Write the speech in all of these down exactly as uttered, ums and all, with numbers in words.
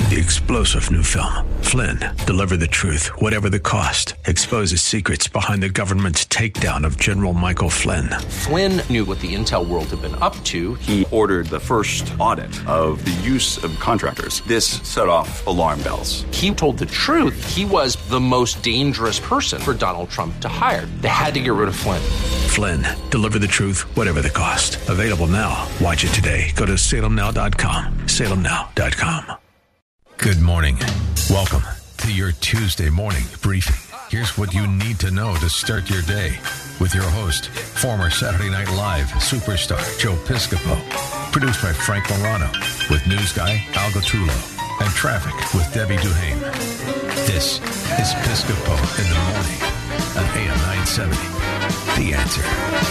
The explosive new film, Flynn, deliver the truth, whatever the cost, exposes secrets behind the government's takedown of General Michael Flynn. Flynn knew what the intel world had been up to. He ordered the first audit of the use of contractors. This set off alarm bells. He told the truth. He was the most dangerous person for Donald Trump to hire. They had to get rid of Flynn. Flynn, deliver the truth, whatever the cost. Available now. Watch it today. Go to salem now dot com. salem now dot com. Good morning. Welcome to your Tuesday morning briefing. Here's what you need to know to start your day with your host, former Saturday Night Live superstar Joe Piscopo. Produced by Frank Morano with news guy Al Gattullo and traffic with Debbie Duhane. This is Piscopo in the morning on A M nine seventy. The Answer.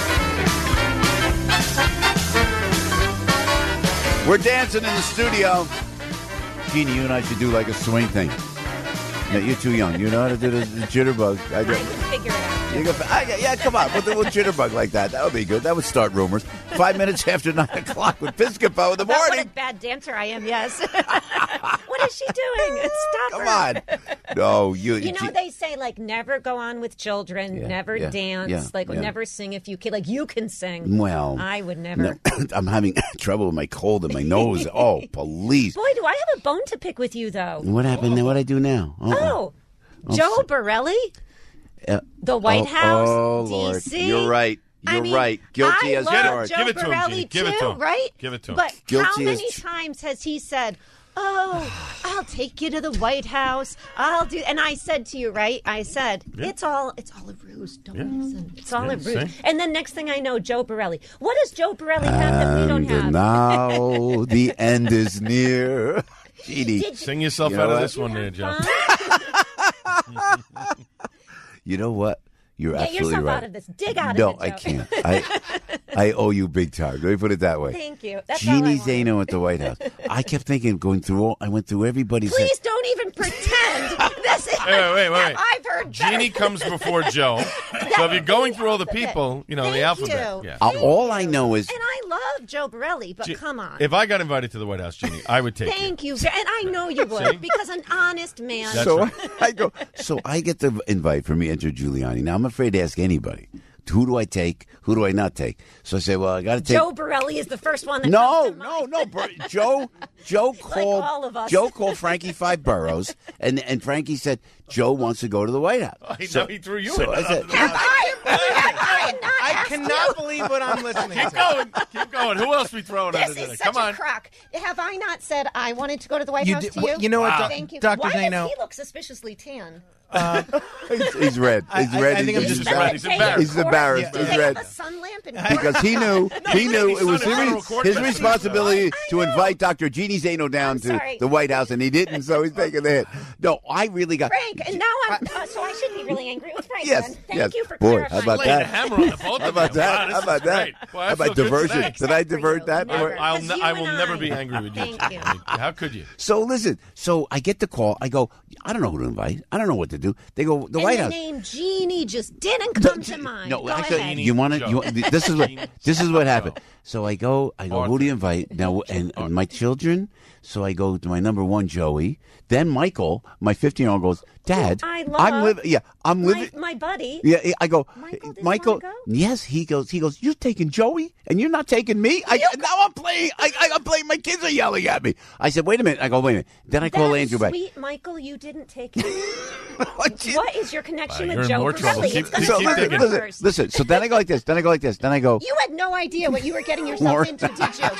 We're dancing in the studio. Jeannie, you and I should do like a swing thing. No, you're too young. You know how to do the, the jitterbug. I, I can figure it out. You go, I, yeah, come on. We'll do a jitterbug like that. That would be good. That would start rumors. Five minutes after nine o'clock with Piscopo in the About morning. What a bad dancer I am, yes. What is she doing? Stop Come her. on. No, you. You know, they say, like, never go on with children, Yeah, never yeah, dance, yeah, like, yeah. never sing if you can. Like, you can sing. Well, I would never. no, I'm having trouble with my cold and my nose. Oh, please. Boy, do I have a bone to pick with you, though. What happened? What do I do now? Oh, Joe Borelli? Uh, The White oh, House, oh, D Lord. C? You're right. You're I mean, right. Guilty I as love charged. Joe Give it to him, Borelli Jeannie. Give too, it to him. right? Give it to him. But Guilty how many as- times has he said, "Oh, I'll take you to the White House. I'll do," and I said to you, right? I said, Yeah. "It's all, it's all a ruse. Don't Yeah. listen. It's all Yeah, a ruse." see? And then next thing I know, Joe Borelli. What does Joe Borelli have that we don't And have? now the end is near. Jeannie, Did you, Sing yourself You know out of what? this one there, Joe. fun? you know what? You're Get absolutely yourself right. out of this. Dig out no, of it, I Joe. can't. I I owe you big time. Let me put it that way. Thank you. That's all I Jeannie wanted. Zaino at the White House. I kept thinking, going through all, I went through everybody's. Please don't even pretend. This is, Wait, wait, wait, wait. I've heard better. Jeannie comes before Joe. So if you're going through all the people, you know, Thank the alphabet. you. Yeah. Uh, all I know is And I love Joe Borelli, but Je- come on. If I got invited to the White House, Jeannie, I would take Thank you. you. ver- And I know you would, See? because an honest man. That's so right. I go. So I get the invite from me, Enter Giuliani. Now I'm afraid to ask anybody. Who do I take? Who do I not take? So I say, well, I got to take. Joe Borelli is the first one that No, comes to no, mind. no. Bur- Joe, Joe called. all of us. Joe called Frankie Five Boroughs, and and Frankie said Joe wants to go to the White House. I So- know he threw you so in. I said, Have I? I did not I ask cannot you. believe what I'm listening Keep to. going. Keep going. Who else we throwing under This there? is Come such on. a crock. Have I not said I wanted to go to the White You House did- to you? wh- you know what, Doc- Thank you. Doctor Why Zaino- does he look suspiciously tan? he's, he's red. He's I- red. I think I'm he's just embarrassed. red. He's embarrassed. He's embarrassed. Do He's they red. have a sun lamp in Because he knew, he he knew said it was he's federal his, court his message. responsibility I to know. invite Doctor Jeannie Zaino down I'm to sorry. the White House, and he didn't, so he's taking the hit. No, I really got. Frank, and now I'm. Uh, so I should be really angry with Frank. Yes, then. Thank yes. you for Boy, clarifying. how about Laying that? a hammer on the both How of about you. that? Wow, this How is about that? great. Boy, I How about feel good diversion? today. Did I Except for divert you. that? Never. I'll Because ne- you I will and never I- be angry with you. Thank you. How could you? So listen, so I get the call. I go, I don't know who to invite. I don't know what to do. They go, the And White the House. name Jeannie just didn't come to mind. No, Go actually, ahead. you want to. You, this is what. This is what happened. Joe. So I go. I go. Who do you invite now? And, and my children. So I go to my number one, Joey. Then Michael, my fifteen-year-old, goes, Dad, I love I'm living. Yeah, I'm my, living. my buddy. Yeah, yeah, I go. Michael didn't Michael. wanna go? Yes, he goes. He goes. You're taking Joey, and you're not taking me. I, now I'm playing. I, I, I'm playing. My kids are yelling at me. I said, wait a minute. I go, wait a minute. Then I call That Andrew back. sweet Michael, you didn't take him. What you- What is your connection Wow, with you're in Joe more trouble. Borelli? Keep- It's the keep- So keep listen, digging. listen, first. listen. So then I go like this. Then I go like this. Then I go. You had no idea what you were getting yourself More. into, did you?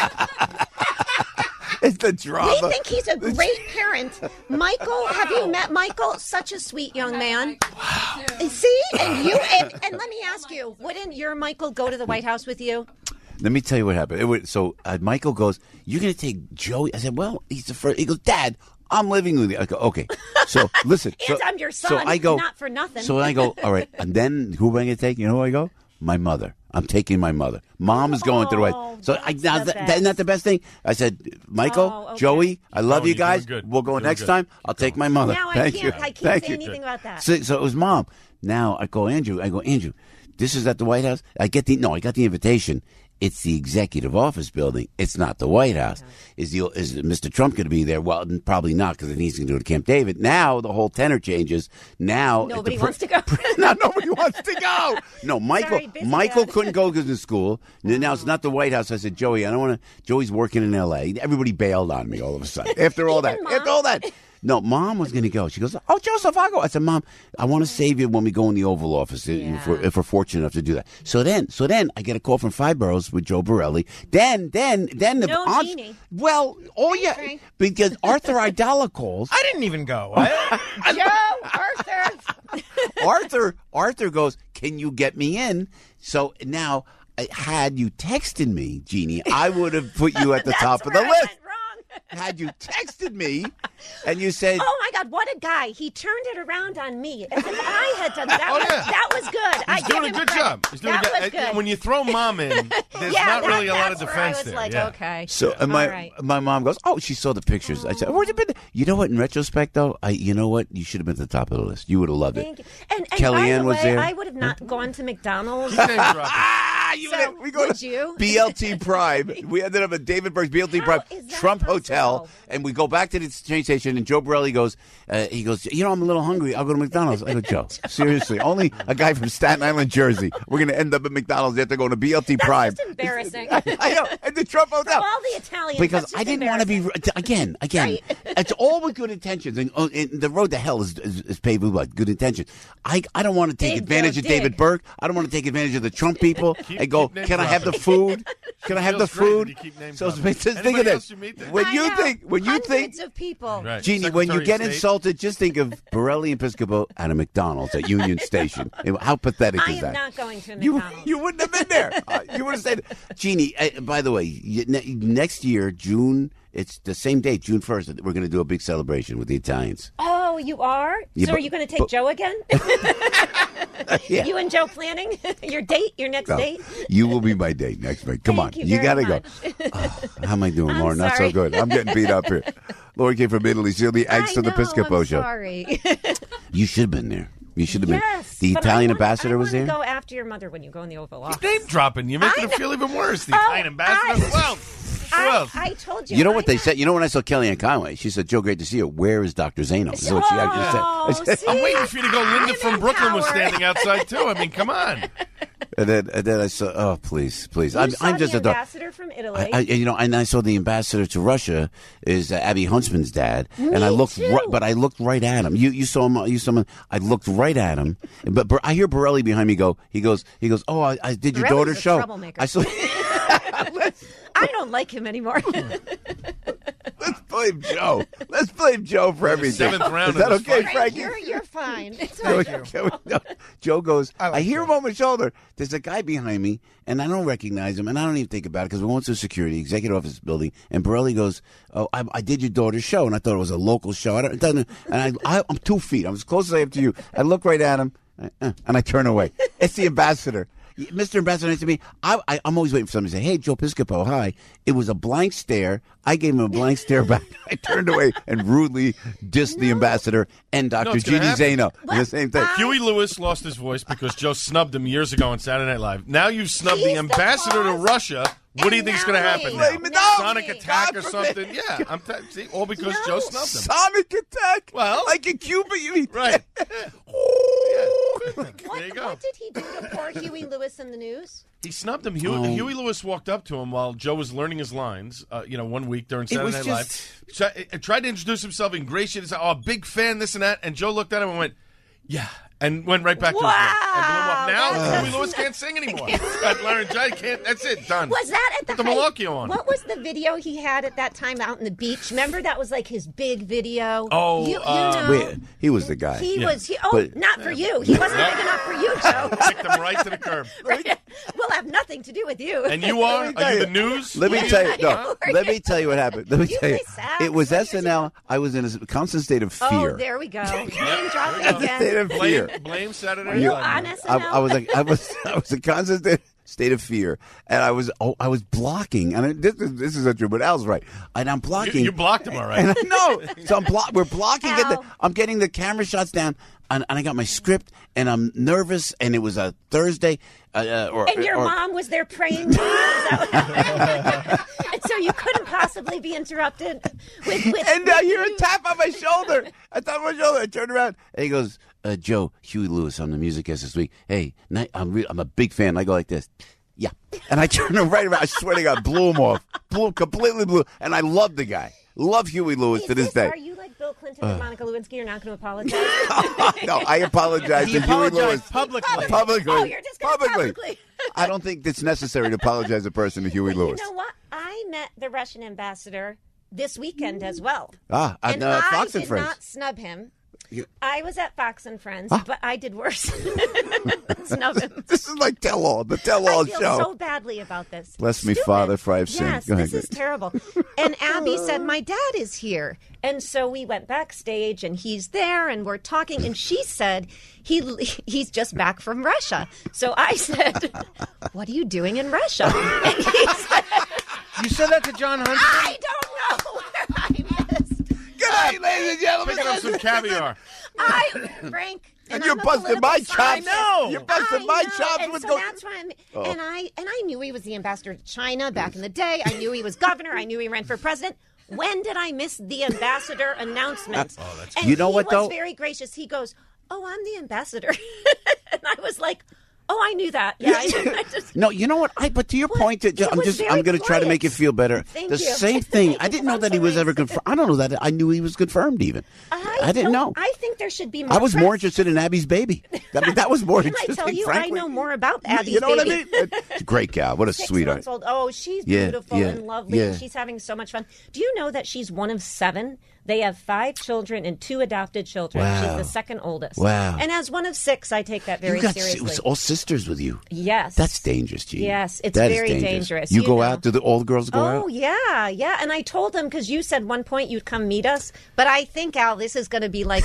It's the We drama. think he's a great parent. Michael, have you met Michael? Such a sweet young man. Wow. See? And you and, and let me ask you, wouldn't your Michael go to the White House with you? Let me tell you what happened. It was, so uh, Michael goes, "You're going to take Joey?" I said, "Well, he's the first." He goes, "Dad, I'm living with you." I go, "Okay." So listen. And so, I'm your So son, I go, not for nothing. So I go, all right. And then who am I going to take? You know who I go? My mother. I'm taking my mother. Mom is going to the White. Oh, So I, that's now the that, best. isn't that the best thing? I said, Michael, Oh, okay. Joey, I love Oh, you you're guys. doing good. We'll go You're doing next good. time. I'll take my mother. Now I Thank can't- you. I can't Thank say you. anything about that. So, so it was Mom. Now I go, Andrew. I go, Andrew. This is at the White House. I get the no. I got the invitation. It's the executive office building. It's not the White House. Is the is Mister Trump going to be there? Well, probably not, because then he's going to go to Camp David. Now the whole tenor changes. Now Nobody the, wants to go. Not nobody wants to go. No, Michael. Sorry, busy Michael dad. couldn't go to school. Now it's not the White House. I said, Joey, I don't want to. Joey's working in L A. Everybody bailed on me all of a sudden after all that. Even Mom. After all that. No, Mom was going to go. She goes, oh, Joseph, I'll go. I said, Mom, I want to save you when we go in the Oval Office, Yeah. if, we're, if we're fortunate enough to do that. So then, so then I get a call from Five Boroughs with Joe Borelli. Then, then, then the No aunt- Jeannie. Well, oh yeah, Frank. because Arthur Idala calls. I didn't even go. I, Joe, Arthur. Arthur, Arthur goes, can you get me in? So now, uh, had you texted me, Jeannie, I would have put you at the That's top of the where I list. went wrong. Had you texted me and you said, Oh my God! What a guy! He turned it around on me as if I had done that. Oh, was, yeah. that was good. I He's give doing a him good credit. job. He's doing that a good, was good. and when you throw Mom in, there's yeah, not that- really a lot of that's where I defense was there. like, yeah. okay. So and my All right. my mom goes, oh, she saw the pictures. I said, where'd you been? You know what? In retrospect, though, I you know what? You should have been at the top of the list. You would have loved Thank it. you. And, and Kellyanne by the was way, there. I would have not gone to McDonald's. Name drop. Ah, you So, would- we go would to you? B L T Prime. We ended up at David Burke's B L T How Prime is that Trump Hotel, possible? and we go back to the train station. And Joe Borelli goes, uh, he goes, you know, I'm a little hungry. I'll go to McDonald's. I go, Joe, seriously, only a guy from Staten Island, Jersey. We're going to end up at McDonald's after going to B L T That's Prime. just embarrassing. I know, at the Trump Hotel. All the Italians. Because that's just I didn't want to be embarrassing. again, again. Right. It's all with good intentions, and, uh, and the road to hell is, is, is paved with what? Good intentions. I I don't want to take Dig, advantage Joe, of David dig. Burke. I don't want to take advantage of the Trump people and go. keep name Can I have the dropping. food? Can I have the Feels great when food? you keep name So dropping. just think Anybody of this. else you meet there? When I you know. think, when you Hundreds think, of people. Right. Jeannie, when you Secretary get of State. insulted, just think of Borelli and Piscopo at a McDonald's at Union Station. How pathetic I is am that? not going to a You, McDonald's. you wouldn't have been there. Uh, you would have said, Jeannie, uh, by the way, you, ne- next year, June, it's the same day, June first, we're going to do a big celebration with the Italians. Oh, you are? Yeah, so but- are you going to take but- Joe again? Yeah. You and Joe planning your date, your next No, date? you will be my date next week. Come Thank on. you very got to go. much. Oh, how am I doing, I'm Lauren? Not so sorry. good. I'm getting beat up here. Lauren came from Italy. She's the eggs I to the know, Piscopo I'm show. sorry. You should have been there. You should have been. Yes, The but Italian I want, ambassador I was want there. to go after your mother when you go in the Oval Office. Name dropping. You're making I it know. feel even worse. The Oh, Italian ambassador. I- Well, who I, else? I told you. You know what I they said? You know when I saw Kellyanne Conway, she said, "Joe, great to see you. Where is Doctor Zano?" This is what she actually said. Oh, I said- see? I'm waiting for you to go. Linda I'm from Brooklyn was empowered. standing outside too. I mean, come on. And then, and then I saw, oh, please, please. You I'm, saw I'm just the a dog. ambassador from Italy. I, I, you know, and I saw the ambassador to Russia is uh, Abby Huntsman's dad, and Me I looked, too. right, but I looked right at him. You, you saw him. You saw him. I looked right at him, but Bor- I hear Borelli behind me go. He goes. He goes. Oh, I, I did your Borelli's daughter's a show. troublemaker. I saw. I don't like him anymore. Let's blame Joe. Let's blame Joe for everything. seventh round Is that of this okay, fight. Frankie? you're, you're fine. It's Joe, okay. Joe- no. Joe goes, I, like hear Joe. him on my shoulder. There's a guy behind me, and I don't recognize him, and I don't even think about it because we went to security, executive office building, and Borelli goes, oh, I, I did your daughter's show, and I thought it was a local show. I don't, it doesn't, and I, I, I'm two feet. I'm as close as I am to you. I look right at him, uh, and I turn away. It's the ambassador. Mister Ambassador next to me, I, I, I'm always waiting for somebody to say, hey, Joe Piscopo, hi. It was a blank stare. I gave him a blank stare back. I turned away and rudely dissed the ambassador and Doctor it's gonna Jeannie happen. Zaino. Well, The same thing. I- Huey Lewis lost his voice because Joe snubbed him years ago on Saturday Night Live. Now you snubbed He's the the ambassador to cause. Russia. What do you And think's going to now happen me. now? Blame it on Sonic me. attack God or forbid. something? Yeah, I'm t- see, all because No. Joe snubbed him. Sonic attack? Well- like in Cuba, you mean? Right. What, There you go. what did he do to poor Huey Lewis in the news? He snubbed him. Huey, Oh. Huey Lewis walked up to him while Joe was learning his lines. Uh, you know, one week during Saturday was Night just- Live, so, uh, tried to introduce himself, ingratiated, said, "Oh, big fan, this and that." And Joe looked at him and went, "Yeah," and went right back to his work and blew him up. Wow, Now that's- Huey Lewis can't sing anymore. Got laryngitis. Can't. That's it. Done. Was that at the, Put the height- Malocchio on. What was the video he had at that time out in the beach? Remember that was like his big video. Oh, you, you uh, know, Wait, he was the guy. he Yeah. was. He, oh, But- not for you. He wasn't big enough for you, Joe. Kicked him right to the curb. Right? We'll have nothing to do with you. And you are? tell Are you you. the news? Let me Yeah, tell you. I No, know. let me tell you what happened. Let me You tell you. play sax? It was What S N L. I was in a constant state of fear. Oh, there we go. Name dropping State again. of fear. Blame, blame Saturday Were Night you Live. on S I, N L? I was like, I was, I was a constant state. state of fear, and I was oh, I was blocking, and I, this is this is not true, but Al's right, and I'm blocking. You, you blocked him, all right. And I, no, so I'm blo- we're blocking. Get the, Al. I'm getting the camera shots down, and, and I got my script, and I'm nervous, and it was a Thursday, uh, uh, or And your or, mom was there praying to you? Is that what- And so you couldn't possibly be interrupted with... with And I with hear a you- tap on my shoulder. I tap on my shoulder. I turn around, and he goes, uh, "Joe, Huey Lewis, I'm the music guest this week. Hey, night, I'm re- I'm a big fan." I go like this. Yeah, and I turn him right around. I swear to God, blew him off, blew him completely blew. And I love the guy. Love Huey Lewis Is to this, this- day. Are you like Bill Clinton and Monica Lewinsky? You're not going to apologize? No, I apologize He to Huey Lewis apologized publicly. publicly. Oh, you're just gonna publicly. publicly. I don't think it's necessary to apologize a person to Huey Lewis. You know what? I met the Russian ambassador this weekend as well. Ah, at and uh, I Fox and did Friends. not snub him. You- I was at Fox and Friends, Ah. but I did worse. Snub him. This is like tell all the tell all I feel show. so badly about this. Bless me, Stupid. Father, for I've sinned. Yes, Go ahead, this is Grace. terrible. And Abby said, "My dad is here," and so we went backstage, and he's there, and we're talking. And she said, "He he's just back from Russia." So I said, "What are you doing in Russia?" And he said, You said that to John Hunt? "I don't know where I missed." Good night, ladies and gentlemen. Picking up some caviar. I, Frank, And and you're I'm a busting my political chops. scientist. know. You're busting I my know, chops. and What's so going- that's why I'm. Oh. And I and I knew he was the ambassador to China back in the day. I knew he was governor. I knew he ran for president. When did I miss the ambassador announcement? Oh, that's and You know he what, was though? very gracious. He goes, "Oh, I'm the ambassador," and I was like, "Oh, I knew that." Yeah, I, I just. No, you know what? I but to your What? point, to, It I'm was just very I'm going to try to make you quiet. feel better. Thank the you. same thing. Thank I you. didn't know I'm that he so was nice. ever confirmed. I don't know that. I knew he was confirmed. Even I, I didn't don't- know. I think there should be more. I was press. more interested in Abby's baby. I mean, that was more Can I interesting. tell you, frankly. I know more about Abby's You know baby. what I mean? It's a great gal. What a Six sweetheart. months old. Oh, she's Yeah, beautiful yeah, and lovely. yeah. And she's having so much fun. Do you know that she's one of seven? They have five children and two adopted children. Wow. She's the second oldest. Wow. And as one of six, I take that very You got seriously. it was all sisters with you. Yes. That's dangerous, Gene. Yes, it's That is very dangerous, You, you go know. out? Do the, all the girls go Oh out? yeah, yeah. And I told them because you said one point you'd come meet us, but I think Al, this is going to be like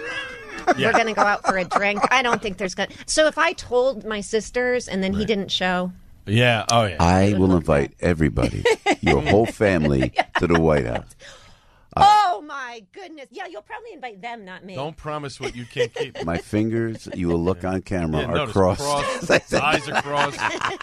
we're going to go out for a drink. I don't think there's going. to... So if I told my sisters and then he didn't show, Yeah, oh yeah. I will invite everybody, your whole family, to the White House. oh my goodness, yeah, you'll probably invite them, not me. Don't promise what you can't keep. My fingers, you will look on camera, Yeah, are notice, crossed. crossed. His eyes are crossed.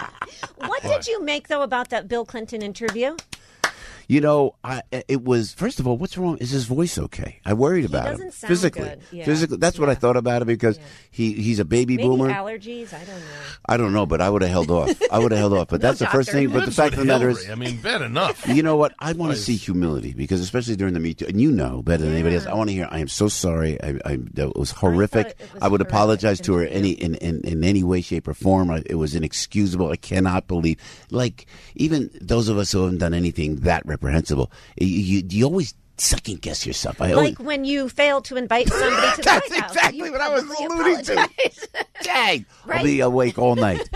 What did you make though about that Bill Clinton interview? You know, I, it was first of all, what's wrong? Is his voice okay? I worried about him doesn't sound physically. good. Yeah. Physically, that's what I Yeah. thought about it because he he's a baby Maybe boomer. allergies. I don't know. I don't know, but I would have held off. I would have held off. But No, that's the first doctor. thing. But the Lives fact of with the matter Hillary. is, I mean, bad enough. you know what? I want to Boys. see humility because, especially during the Me Too, and you know better than anybody else. Yeah. I want to hear. I am so sorry. I, I that was horrific. it was I would horrific apologize to her interview. any in, in, in any way, shape, or form. I, it was inexcusable. I cannot believe. Like even those of us who haven't done anything that reprehensible, you, you, you always second guess yourself. I always, Like when you failed to invite somebody to the That's White House. exactly You what I was publicly alluding to. apologized. Dang, I'll Right. be awake all night.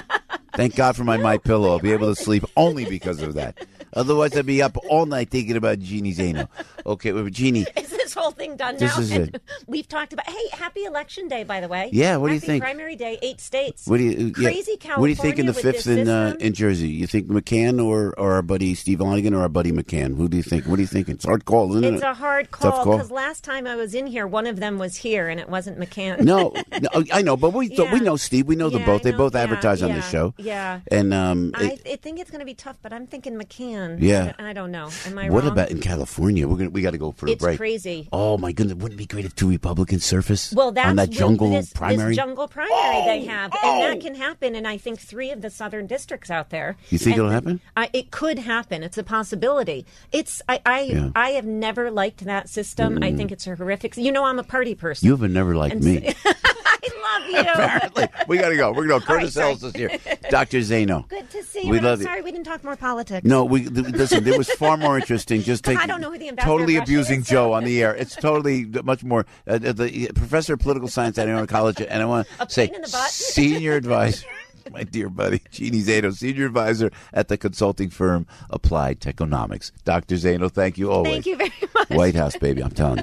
Thank God for my My Pillow. I'll be able to sleep only because of that. Otherwise, I'd be up all night thinking about Jeannie Zaino. Okay, well, Jeannie. Is this whole thing done This now? is And it. We've talked about. Hey, happy election day, by the way. Yeah, what do you Happy think? Primary day, eight states. What do you? Crazy yeah. What do you think in the California with fifth in this uh, system? in Jersey? You think McCann or, or our buddy Steve Lonigan or our buddy McCann? Who do you think? What do you think? It's a hard call, isn't it? It's a hard Tough call call. because last time I was in here, one of them was here, and it wasn't McCann. No, no, I know, but we Yeah. we know Steve. We know them Yeah, both. I They know. both Yeah, advertise on yeah, this show. yeah. And um, I, it- I think it's going to be tough, but I'm thinking McCann. Yeah. I, I don't know. Am I what wrong? about in California? We're gonna we got to go for a It's break. crazy. Oh my goodness! Wouldn't it be great if two Republicans surface Well, that's on that with jungle this, primary? This jungle primary they have, and that can happen in I think three of the southern districts out there. You think And it'll happen? I, it could happen. It's a possibility. It's I I, Yeah. Mm. I have never liked that system. I think it's a horrific. You know, I'm a party person. You have never liked And me. I love you. Apparently, we got to go. We're going to go. All right, Curtis sorry. Ellis is here. Doctor Zano. Good to see you. We and love I'm you. sorry we didn't talk more politics. No, we th- listen. It was far more interesting. Just But take I don't know who the ambassador totally of Russia abusing is, Joe so- on the air. It's totally much more. Uh, the professor of political science at Arizona College, and I want A to say pain in the butt. senior advisor. My dear buddy, Jeannie Zaino, senior advisor at the consulting firm Applied Techonomics. Doctor Zaino, thank you always. Thank you very much. White House, baby, I'm telling you.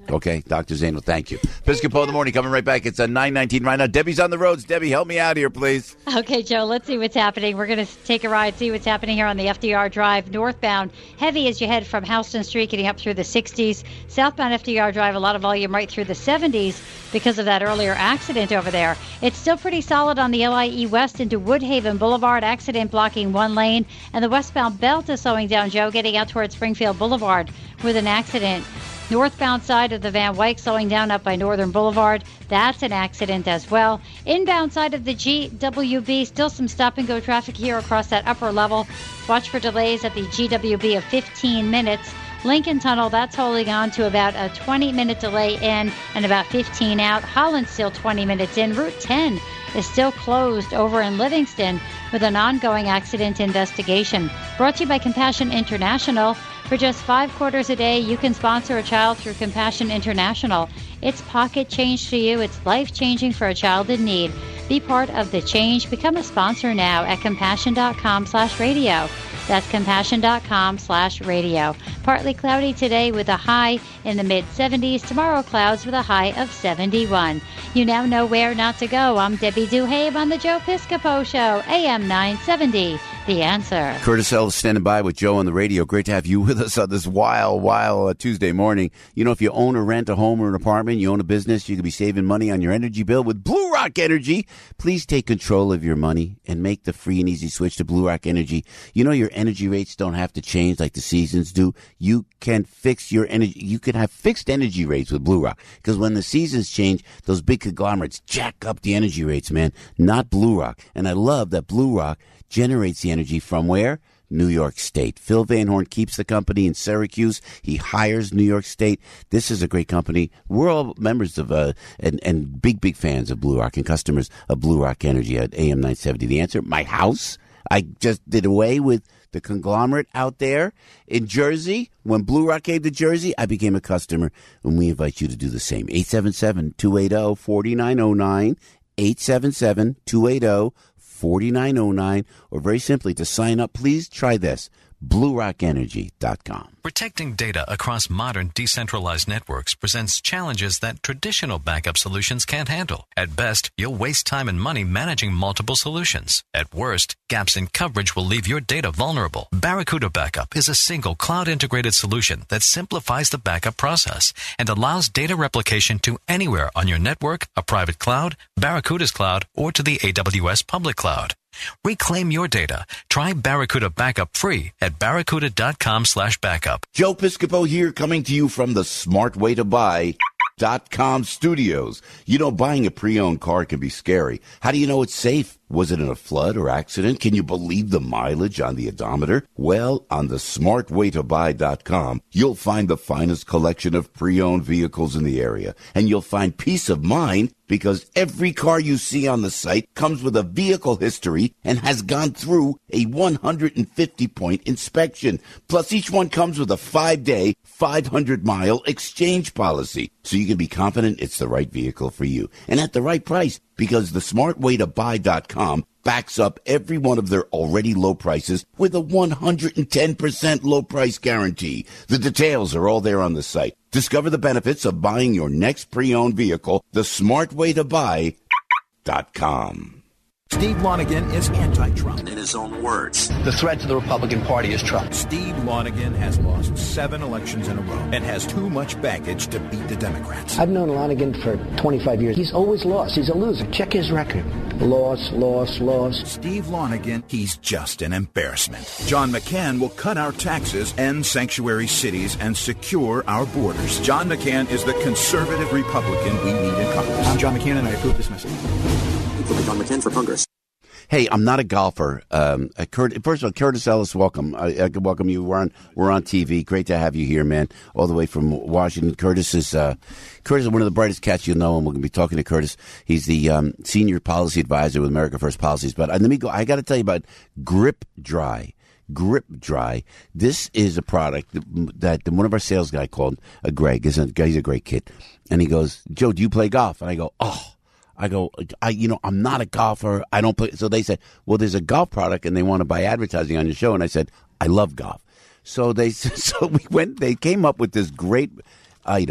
Okay, Doctor Zainul, thank you. Piscopo in the morning, coming right back. It's a nine nineteen right now. Debbie's on the roads. Debbie, help me out here, please. Okay, Joe, let's see what's happening. We're going to take a ride, see what's happening here on the F D R Drive northbound. Heavy as you head from Houston Street, getting up through the sixties. Southbound F D R Drive, a lot of volume right through the seventies because of that earlier accident over there. It's still pretty solid on the L I E West into Woodhaven Boulevard. Accident blocking one lane. And the westbound belt is slowing down, Joe, getting out towards Springfield Boulevard with an accident. Northbound side of the Van Wyck slowing down up by Northern Boulevard. That's an accident as well. Inbound side of the G W B, still some stop-and-go traffic here across that upper level. Watch for delays at the G W B of fifteen minutes. Lincoln Tunnel, that's holding on to about a twenty-minute delay in and about fifteen out. Holland still twenty minutes in. Route ten is still closed over in Livingston with an ongoing accident investigation. Brought to you by Compassion International. For just five quarters a day, you can sponsor a child through Compassion International. It's pocket change to you. It's life-changing for a child in need. Be part of the change. Become a sponsor now at compassion.com slash radio. That's compassion.com slash radio. Partly cloudy today with a high in the mid-seventies. Tomorrow, clouds with a high of seventy-one. You now know where not to go. I'm Debbie Duhabe on the Joe Piscopo Show, A M nine seventy. The Answer. Curtis Ellis standing by with Joe on the radio. Great to have you with us on this wild, wild uh, Tuesday morning. You know, if you own or rent a home or an apartment, you own a business, you could be saving money on your energy bill with Blue Rock Energy. Please take control of your money and make the free and easy switch to Blue Rock Energy. You know, your energy rates don't have to change like the seasons do. You can fix your energy. You can have fixed energy rates with Blue Rock because when the seasons change, those big conglomerates jack up the energy rates, man. Not Blue Rock. And I love that Blue Rock generates the energy from where? New York State. Phil Van Horn keeps the company in Syracuse. He hires New York State. This is a great company. We're all members of, uh, and, and big, big fans of Blue Rock and customers of Blue Rock Energy at A M nine seventy. The Answer, my house. I just did away with the conglomerate out there in Jersey. When Blue Rock came to Jersey, I became a customer, and we invite you to do the same. eight seven seven, two eight zero, four nine zero nine, eight seven seven, two eight zero, four nine zero nine, or very simply to sign up, please try this, blue rock energy dot com. Protecting data across modern decentralized networks presents challenges that traditional backup solutions can't handle. At best, you'll waste time and money managing multiple solutions. At worst, gaps in coverage will leave your data vulnerable. Barracuda Backup is a single cloud-integrated solution that simplifies the backup process and allows data replication to anywhere on your network, a private cloud, Barracuda's cloud, or to the A W S public cloud. Reclaim your data. Try Barracuda Backup free at barracuda.com slash backup. Joe Piscopo here, coming to you from the smart way to buy dot com studios. You know, buying a pre-owned car can be scary. How do you know it's safe? Was it in a flood or accident? Can you believe the mileage on the odometer? Well, on the smart way to buy dot com, you'll find the finest collection of pre-owned vehicles in the area. And you'll find peace of mind because every car you see on the site comes with a vehicle history and has gone through a one hundred fifty point inspection. Plus, each one comes with a five-day, five hundred mile exchange policy. So you can be confident it's the right vehicle for you and at the right price, because the smart way to buy dot com backs up every one of their already low prices with a one hundred ten percent low price guarantee. The details are all there on the site. Discover the benefits of buying your next pre-owned vehicle the smart way to buy dot com. Steve Lonergan is anti-Trump. In his own words, the threat to the Republican Party is Trump. Steve Lonergan has lost seven elections in a row and has too much baggage to beat the Democrats. I've known Lonergan for twenty-five years. He's always lost. He's a loser. Check his record. Loss, loss, loss. Steve Lonergan, he's just an embarrassment. John McCain will cut our taxes, end sanctuary cities, and secure our borders. John McCain is the conservative Republican we need in Congress. I'm John McCain, and I approve this message. John McCain for Congress. Hey, I'm not a golfer. Um, uh, Kurt, first of all, Curtis Ellis, welcome. I, I welcome you. We're on we're on T V. Great to have you here, man. All the way from Washington. Curtis is uh, Curtis is one of the brightest cats you'll know, and we're going to be talking to Curtis. He's the um, senior policy advisor with America First Policies. But uh, let me go. I got to tell you about Grip Dry. Grip Dry. This is a product that, that one of our sales guy called uh, Greg. He's a, he's a great kid, and he goes, "Joe, do you play golf?" And I go, "Oh." I go, I, you know, I'm not a golfer. I don't play. So they said, well, there's a golf product and they want to buy advertising on your show. And I said, I love golf. So they, so we went, they came up with this great item.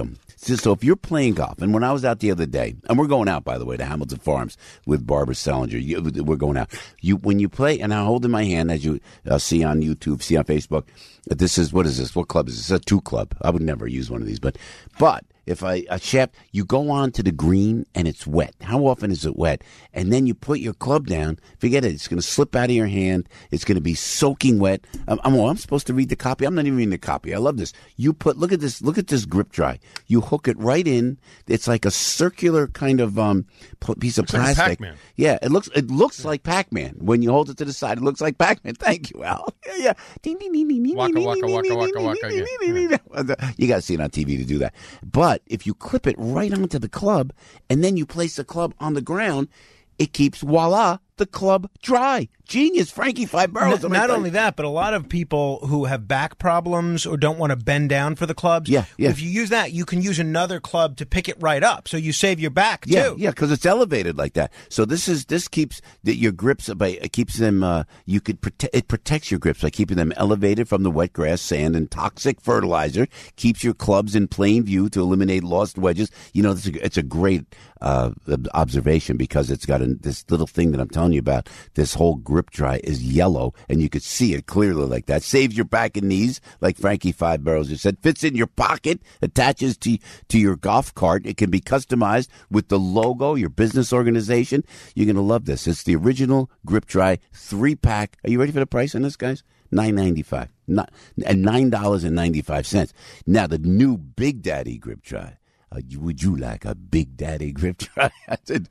So, so if you're playing golf, and when I was out the other day, and we're going out, by the way, to Hamilton Farms with Barbara Selinger. You, we're going out. You when you play, and I hold in my hand, as you uh, see on YouTube, see on Facebook, this is, what is this? What club is this? It's a two club. I would never use one of these, but but. If I, a shaft, you go on to the green and it's wet. How often is it wet? And then you put your club down. Forget it. It's going to slip out of your hand. It's going to be soaking wet. I'm, I'm, I'm supposed to read the copy. I'm not even reading the copy. I love this. You put, look at this, look at this grip dry. You hook it right in. It's like a circular kind of um piece of looks like plastic. Pac-Man. Yeah, it looks, it looks like Pac-Man. When you hold it to the side, it looks like Pac-Man. Thank you, Al. Yeah, yeah. Ding, ding, ding, ding, ding, Waka, ding, waka, ding, waka, ding, waka, ding, waka, ding, yeah. ding, ding, ding. You got to see it on T V to do that. But if you clip it right onto the club, and then you place the club on the ground, it keeps, voila, the club dry. Genius, Frankie Five Boroughs. Not, not only that, but a lot of people who have back problems or don't want to bend down for the clubs, yeah, yeah. if you use that, you can use another club to pick it right up, so you save your back, yeah, too. Yeah, because it's elevated like that. So this is this keeps the, your grips, by it keeps them, uh, you could prote- it protects your grips by keeping them elevated from the wet grass, sand, and toxic fertilizer, keeps your clubs in plain view to eliminate lost wedges. You know, it's a, it's a great uh, observation because it's got a, this little thing that I'm telling you about. This whole grip dry is yellow, and you could see it clearly like that. Saves your back and knees, like Frankie Five Boroughs just said. Fits in your pocket, attaches to to your golf cart. It can be customized with the logo, your business organization. You're going to love this. It's the original grip dry three pack. Are you ready for the price on this, guys? nine ninety-five, not and nine dollars and ninety-five cents. Now the new Big Daddy grip dry. Uh, would you like a Big Daddy grip dry? I said.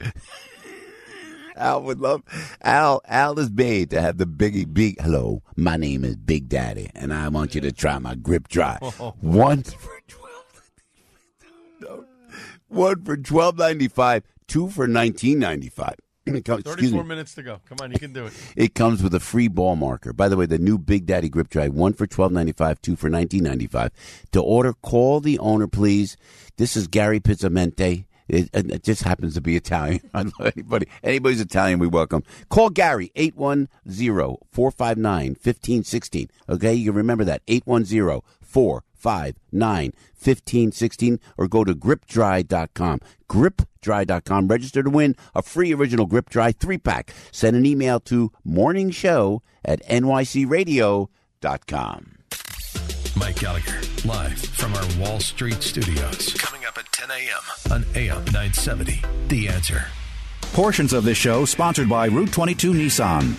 Al would love Al. Al is made to have the biggie big. Hello, my name is Big Daddy, and I want you to try my grip dry. One for twelve. No, one for twelve ninety five. Two for nineteen ninety five. Thirty-four minutes to go. Come on, you can do it. It comes with a free ball marker. By the way, the new Big Daddy grip dry. One for twelve ninety five. Two for nineteen ninety five. To order, call the owner, please. This is Gary Pizzamente. It, it just happens to be Italian. I don't know anybody. Anybody's Italian, we welcome. Call Gary, eight one zero, four five nine, one five one six. Okay, you can remember that, eight one zero, four five nine, one five one six, or go to grip dry dot com. grip dry dot com. Register to win a free original Grip Dry three-pack. Send an email to morningshow at n y c radio dot com. Mike Gallagher, live from our Wall Street studios. Coming up at ten a.m. on A M nine seventy. The Answer. Portions of this show sponsored by Route twenty-two Nissan.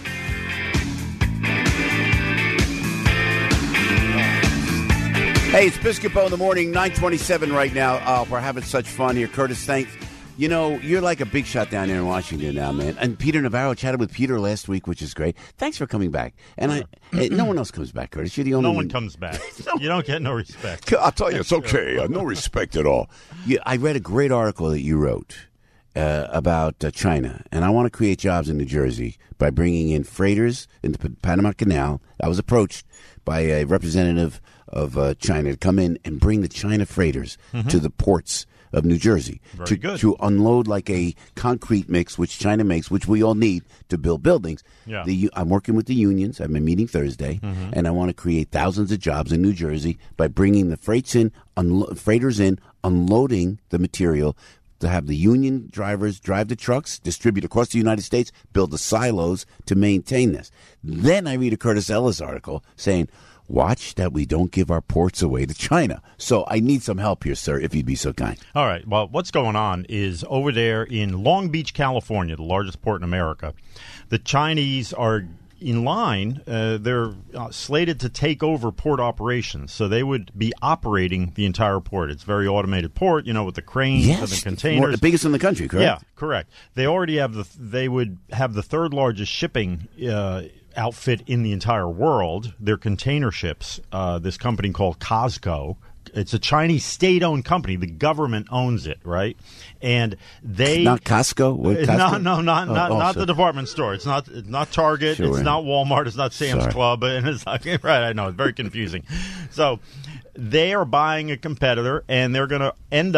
Hey, it's Piscopo in the morning, nine twenty-seven right now. Uh, we're having such fun here. Curtis, thanks. You know, you're like a big shot down there in Washington now, man. And Peter Navarro chatted with Peter last week, which is great. Thanks for coming back. And I, hey, no one else comes back, Curtis. You're the only no one. No one comes back. You don't get no respect. I'll tell you, it's okay. Uh, no respect at all. Yeah, I read a great article that you wrote uh, about uh, China, and I want to create jobs in New Jersey by bringing in freighters into the Panama Canal. I was approached by a representative of uh, China to come in and bring the China freighters mm-hmm. to the ports of New Jersey Very to, good. to unload like a concrete mix, which China makes, which we all need to build buildings. Yeah. The, I'm working with the unions. I have a meeting Thursday, mm-hmm. and I want to create thousands of jobs in New Jersey by bringing the freights in, unlo- freighters in, unloading the material, to have the union drivers drive the trucks, distribute across the United States, build the silos to maintain this. Then I read a Curtis Ellis article saying, watch that we don't give our ports away to China. So I need some help here, sir, if you'd be so kind. All right. Well, what's going on is over there in Long Beach, California, the largest port in America, the Chinese are in line. Uh, they're uh, slated to take over port operations. So they would be operating the entire port. It's a very automated port, you know, with the cranes yes, and the containers. The biggest in the country, correct? Yeah, correct. They already have the, they would have the third largest shipping uh outfit in the entire world. They're container ships. Uh, this company called COSCO. It's a Chinese state-owned company. The government owns it, right? And they not Costco. What, Costco? No, no, not oh, not, oh, not so. the department store. It's not it's not Target. Sure, it's right. not Walmart. It's not Sam's Sorry. Club. And it's not, right. I know it's very confusing. So they are buying a competitor, and they're going to end up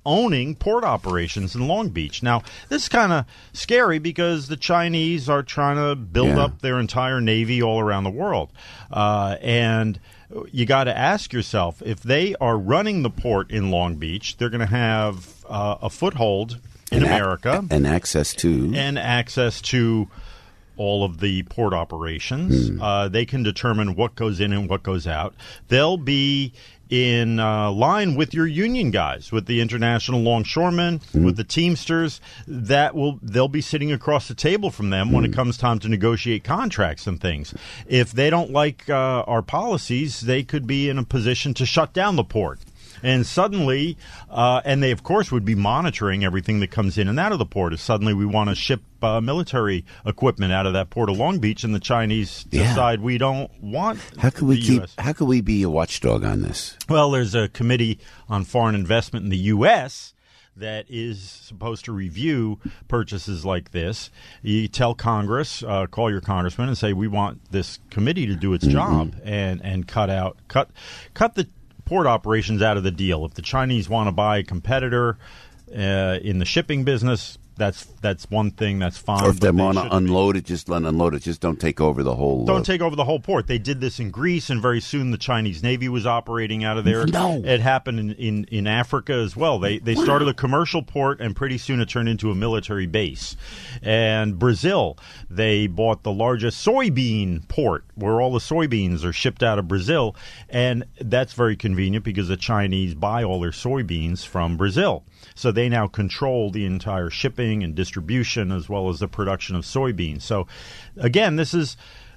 owning port operations in Long Beach. Now, this is kind of scary because the Chinese are trying to build Yeah. up their entire navy all around the world. Uh, and you got to ask yourself, if they are running the port in Long Beach, they're going to have uh, a foothold in And ac- America. and access to. And access to all of the port operations. Hmm. Uh, they can determine what goes in and what goes out. They'll be in uh, line with your union guys, with the International Longshoremen, Hmm. with the Teamsters. That will they'll be sitting across the table from them when it comes time to negotiate contracts and things. If they don't like uh, our policies, they could be in a position to shut down the port. And suddenly, uh, and they, of course, would be monitoring everything that comes in and out of the port. If suddenly we want to ship uh, military equipment out of that port of Long Beach and the Chinese Yeah. decide we don't want How could we the keep? U S How could we be a watchdog on this? Well, there's a committee on foreign investment in the U S that is supposed to review purchases like this. You tell Congress, uh, call your congressman and say, we want this committee to do its Mm-hmm. job and, and cut out, cut, cut the port operations out of the deal. If the Chinese want to buy a competitor uh, in the shipping business, that's that's one thing. That's fine. Or if they but want to shouldn't be- unload it, just let unload it. Just don't take over the whole. Don't uh, take over the whole port. They did this in Greece, and very soon the Chinese Navy was operating out of there. No. It happened in, in, in Africa as well. They they started a commercial port, and pretty soon it turned into a military base. And Brazil, they bought the largest soybean port, where all the soybeans are shipped out of Brazil, and that's very convenient because the Chinese buy all their soybeans from Brazil. So they now control the entire shipping and distribution as well as the production of soybeans. So, again, this is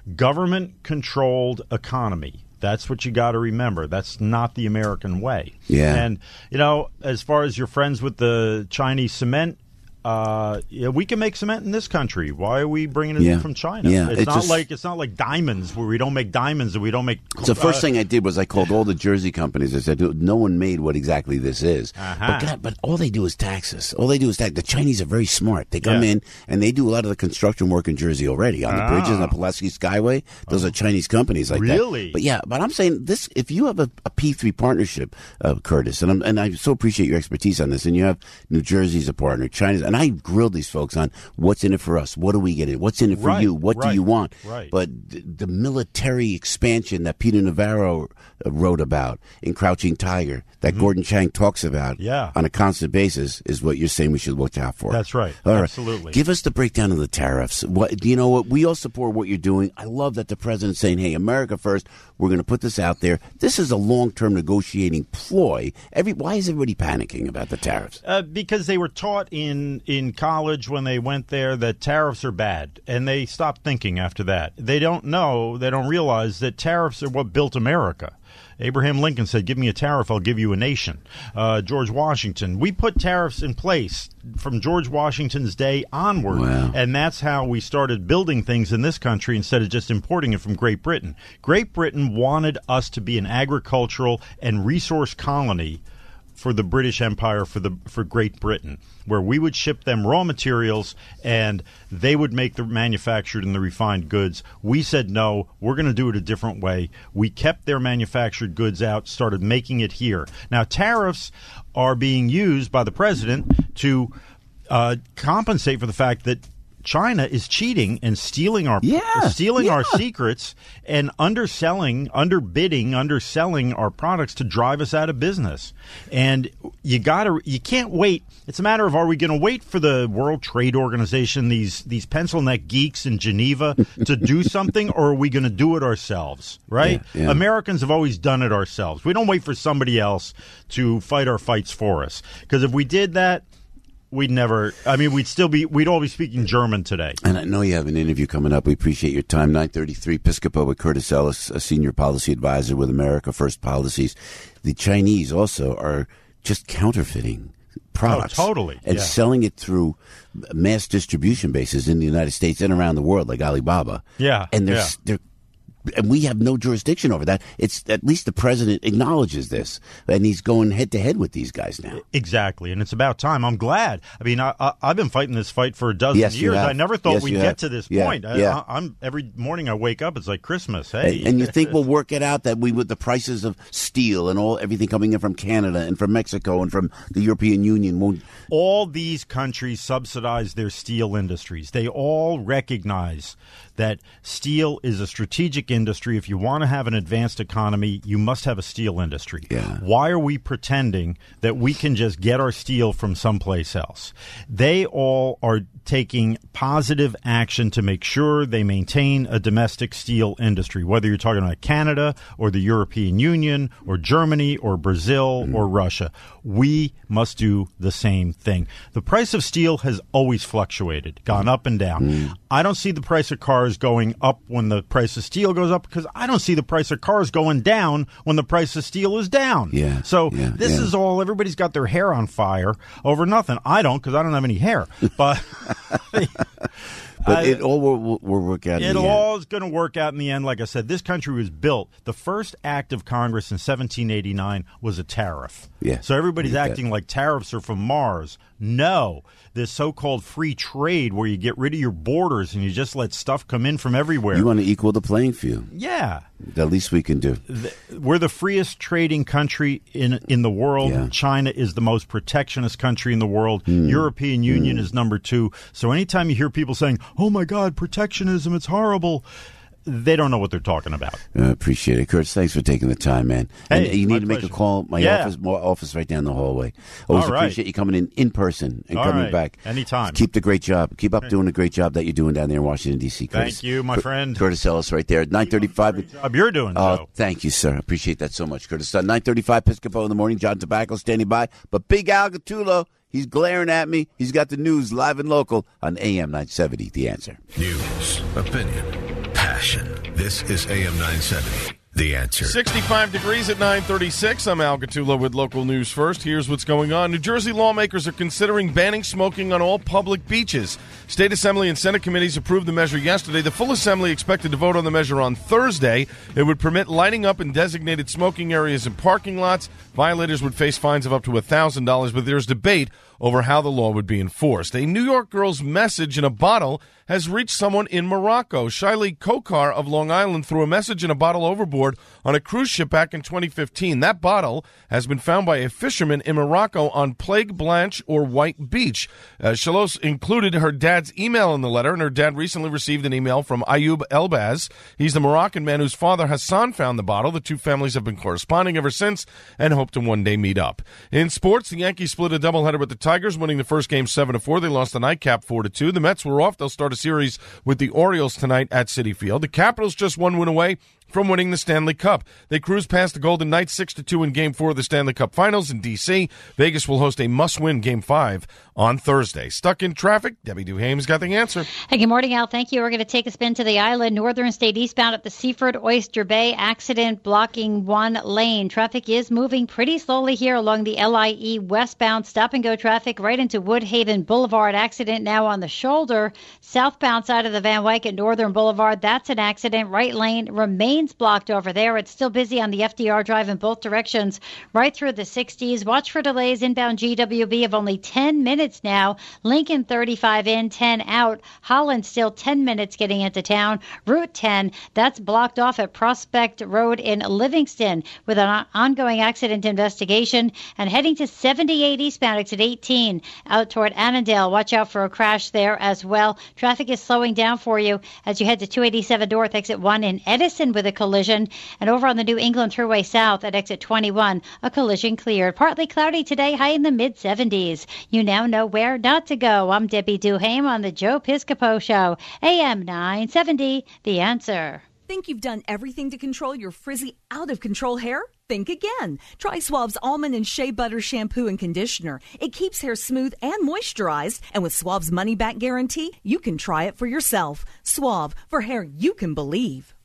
government-controlled economy. That's what you got to remember. That's not the American way. Yeah. And, you know, as far as you're friends with the Chinese cement, uh, yeah, we can make cement in this country. Why are we bringing it Yeah. in from China? Yeah, It's, it's not just- like it's not like diamonds where we don't make diamonds and we don't make. So the first uh, thing I did was I called all the Jersey companies. I said, no one made what exactly this is. Uh-huh. But God, but all they do is tax us. All they do is tax. The Chinese are very smart. They come Yeah. in and they do a lot of the construction work in Jersey already on the Ah. bridges on the Pulaski Skyway. Those are Chinese companies like that. Really? But yeah, but I'm saying this: if you have a, a P three partnership, uh, Curtis, and I'm, and I so appreciate your expertise on this, and you have New Jersey's a partner, China's, and I grilled these folks on what's in it for us, what do we get in, what's in it for Right, you, what do right, you want? right. But the, the military expansion that Peter Navarro uh, wrote about in Crouching Tiger, that Gordon Chang talks about Mm-hmm. Yeah. on a constant basis, is what you're saying we should watch out for. That's right. All right. Absolutely. Give us the breakdown of the tariffs. What you know? What we all support what you're doing. I love that the president's saying, "Hey, America first. We're going to put this out there." This is a long-term negotiating ploy. Every why is everybody panicking about the tariffs? Uh, because they were taught in, in college when they went there that tariffs are bad, and they stopped thinking after that. They don't know, they don't realize that tariffs are what built America. Abraham Lincoln said, give me a tariff, I'll give you a nation. Uh, George Washington. We put tariffs in place from George Washington's day onward, Wow. and that's how we started building things in this country instead of just importing it from Great Britain. Great Britain wanted us to be an agricultural and resource colony for the British Empire, for the for Great Britain, where we would ship them raw materials and they would make the manufactured and the refined goods. We said, no, we're going to do it a different way. We kept their manufactured goods out, started making it here. Now, tariffs are being used by the president to uh, compensate for the fact that China is cheating and stealing our Yeah, stealing yeah. our secrets and underselling, underbidding, underselling our products to drive us out of business. And you gotta, you can't wait. It's a matter of, are we going to wait for the World Trade Organization, these these pencil neck geeks in Geneva, to do something, or are we going to do it ourselves? Right? Yeah, yeah. Americans have always done it ourselves. We don't wait for somebody else to fight our fights for us. Because if we did that, we'd never, I mean, we'd still be, we'd all be speaking German today. And I know you have an interview coming up. We appreciate your time. nine thirty-three, Piscopo with Curtis Ellis, a senior policy advisor with America First Policies. The Chinese also are just counterfeiting products. Oh, totally, And yeah. selling it through mass distribution bases in the United States and around the world, like Alibaba. Yeah, And they're, yeah. they're and we have no jurisdiction over that. It's at least the president acknowledges this, and he's going head to head with these guys now. Exactly, and it's about time. I'm glad. I mean, I, I, I've been fighting this fight for a dozen Yes, you years. have. I never thought Yes, we'd you get have. to this Yeah, point. I, yeah. I, I'm every morning I wake up, it's like Christmas. Hey, And, and you think we'll work it out that we, with the prices of steel and all everything coming in from Canada and from Mexico and from the European Union, won't. All these countries subsidize their steel industries. They all recognize that steel is a strategic industry. If you want to have an advanced economy, you must have a steel industry. Yeah. Why are we pretending that we can just get our steel from someplace else? They all are taking positive action to make sure they maintain a domestic steel industry, whether you're talking about Canada or the European Union or Germany or Brazil mm. or Russia. We must do the same thing. The price of steel has always fluctuated, gone up and down. Mm. I don't see the price of cars going up when the price of steel goes up, because I don't see the price of cars going down when the price of steel is down. Yeah, so yeah, this yeah. is all, everybody's got their hair on fire over nothing. I don't, because I don't have any hair. But But I, it all will, will work out in It'll the end. all is going to work out in the end. Like I said, this country was built. The first act of Congress in seventeen eighty-nine was a tariff. Yeah. So everybody's Yeah. acting like tariffs are from Mars. No. This so-called free trade where you get rid of your borders and you just let stuff come in from everywhere. You want to equal the playing field. Yeah. The least we can do. The, we're the freest trading country in in the world. Yeah. China is the most protectionist country in the world. Mm. European Union Mm. is number two. So anytime you hear people saying, oh, my God, protectionism, it's horrible, they don't know what they're talking about. I uh, appreciate it. Curtis, thanks for taking the time, man. Hey, and you my need to make pleasure. a call. My Yeah. office, my office right down the hallway. Always All right. appreciate you coming in in person and All coming right. back. Anytime. Keep the great job. Keep up doing the great job that you're doing down there in Washington, D C. Curtis. Thank you, my Cur- friend. Curtis Ellis right there at nine thirty-five. Job you're doing, Oh, Joe. thank you, sir. I appreciate that so much, Curtis. Uh, nine thirty-five, Piscopo in the morning. John Tobacco standing by. But Big Al Gattulo, he's glaring at me. He's got the news live and local on A M nine seventy, The Answer. News, opinion, passion. This is A M nine seventy, The Answer. sixty-five degrees at nine thirty-six. I'm Al Gattulo with local news first. Here's what's going on. New Jersey lawmakers are considering banning smoking on all public beaches. State Assembly and Senate committees approved the measure yesterday. The full Assembly expected to vote on the measure on Thursday. It would permit lighting up in designated smoking areas and parking lots. Violators would face fines of up to one thousand dollars, but there's debate over how the law would be enforced. A New York girl's message in a bottle has reached someone in Morocco. Shiley Kokar of Long Island threw a message in a bottle overboard on a cruise ship back in twenty fifteen. That bottle has been found by a fisherman in Morocco on Plague Blanche or White Beach. Uh, Shalos included her dad's email in the letter, and her dad recently received an email from Ayoub Elbaz. He's the Moroccan man whose father, Hassan, found the bottle. The two families have been corresponding ever since and hope to one day meet up. In sports, the Yankees split a doubleheader with the Tigers, winning the first game seven to four. They lost the nightcap four to two. The Mets were off. They'll start a series with the Orioles tonight at Citi Field. The Capitals just one win away from winning the Stanley Cup. They cruised past the Golden Knights six to two in Game four of the Stanley Cup Finals in D C. Vegas will host a must-win Game five on Thursday. Stuck in traffic? Debbie Duhame's got the answer. Hey, good morning, Al. Thank you. We're going to take a spin to the island. Northern State eastbound at the Seaford Oyster Bay. Accident blocking one lane. Traffic is moving pretty slowly here along the L I E westbound stop-and-go traffic right into Woodhaven Boulevard. Accident now on the shoulder. Southbound side of the Van Wyck at Northern Boulevard. That's an accident. Right lane remains blocked over there. It's still busy on the F D R Drive in both directions right through the sixties. Watch for delays inbound G W B of only ten minutes now. Lincoln thirty-five in, ten out. Holland still ten minutes getting into town. Route ten, that's blocked off at Prospect Road in Livingston with an ongoing accident investigation. And heading to seventy-eight eastbound, exit eighteen out toward Annandale. Watch out for a crash there as well. Traffic is slowing down for you as you head to two eighty-seven north, exit one in Edison with a collision. And over on the New England Thruway South at exit twenty-one, a collision cleared. Partly cloudy today, high in the mid seventies. You now know where not to go. I'm Debbie Duhame on the Joe Piscopo Show. A M nine seventy, The Answer. Think you've done everything to control your frizzy, out-of-control hair? Think again. Try Suave's Almond and Shea Butter Shampoo and Conditioner. It keeps hair smooth and moisturized. And with Suave's money-back guarantee, you can try it for yourself. Suave, for hair you can believe.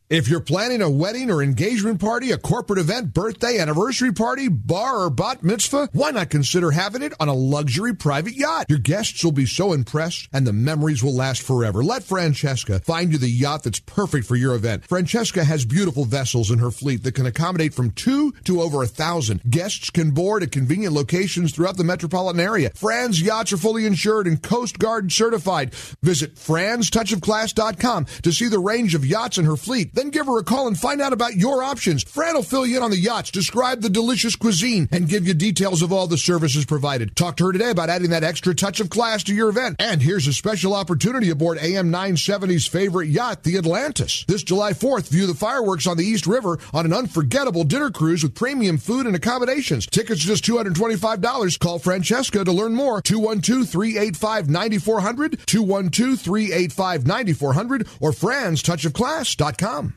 If you're planning a wedding or engagement party, a corporate event, birthday, anniversary party, bar, or bat mitzvah, why not consider having it on a luxury private yacht? Your guests will be so impressed, and the memories will last forever. Let Francesca find you the yacht that's perfect for your event. Francesca has beautiful vessels in her fleet that can accommodate from two to over a thousand. Guests can board at convenient locations throughout the metropolitan area. Fran's yachts are fully insured and Coast Guard certified. Visit frans touch of class dot com to see the range of yachts in her fleet. Then give her a call and find out about your options. Fran will fill you in on the yachts, describe the delicious cuisine, and give you details of all the services provided. Talk to her today about adding that extra touch of class to your event. And here's a special opportunity aboard A M nine seventy's favorite yacht, the Atlantis. This July fourth, view the fireworks on the East River on an unforgettable dinner cruise with premium food and accommodations. Tickets are just two hundred twenty-five dollars. Call Francesca to learn more. two one two, three eight five, nine four zero zero, two one two, three eight five, nine four zero zero, or frans touch of class dot com.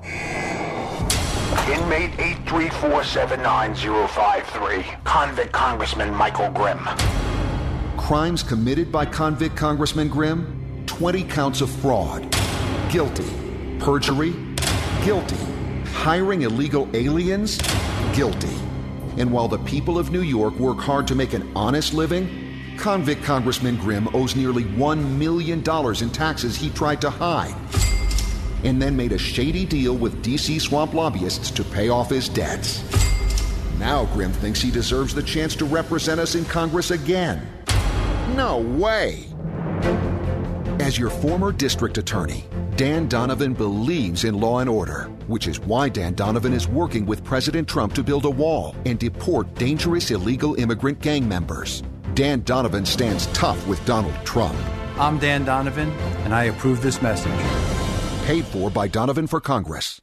Inmate eight three four seven nine zero five three. Convict Congressman Michael Grimm. Crimes committed by convict Congressman Grimm: twenty counts of fraud. Guilty. Perjury. Guilty. Hiring illegal aliens. Guilty. And while the people of New York work hard to make an honest living, convict Congressman Grimm owes nearly one million dollars in taxes he tried to hide, and then made a shady deal with D C swamp lobbyists to pay off his debts. Now Grimm thinks he deserves the chance to represent us in Congress again. No way! As your former district attorney, Dan Donovan believes in law and order, which is why Dan Donovan is working with President Trump to build a wall and deport dangerous illegal immigrant gang members. Dan Donovan stands tough with Donald Trump. I'm Dan Donovan, and I approve this message. Paid for by Donovan for Congress.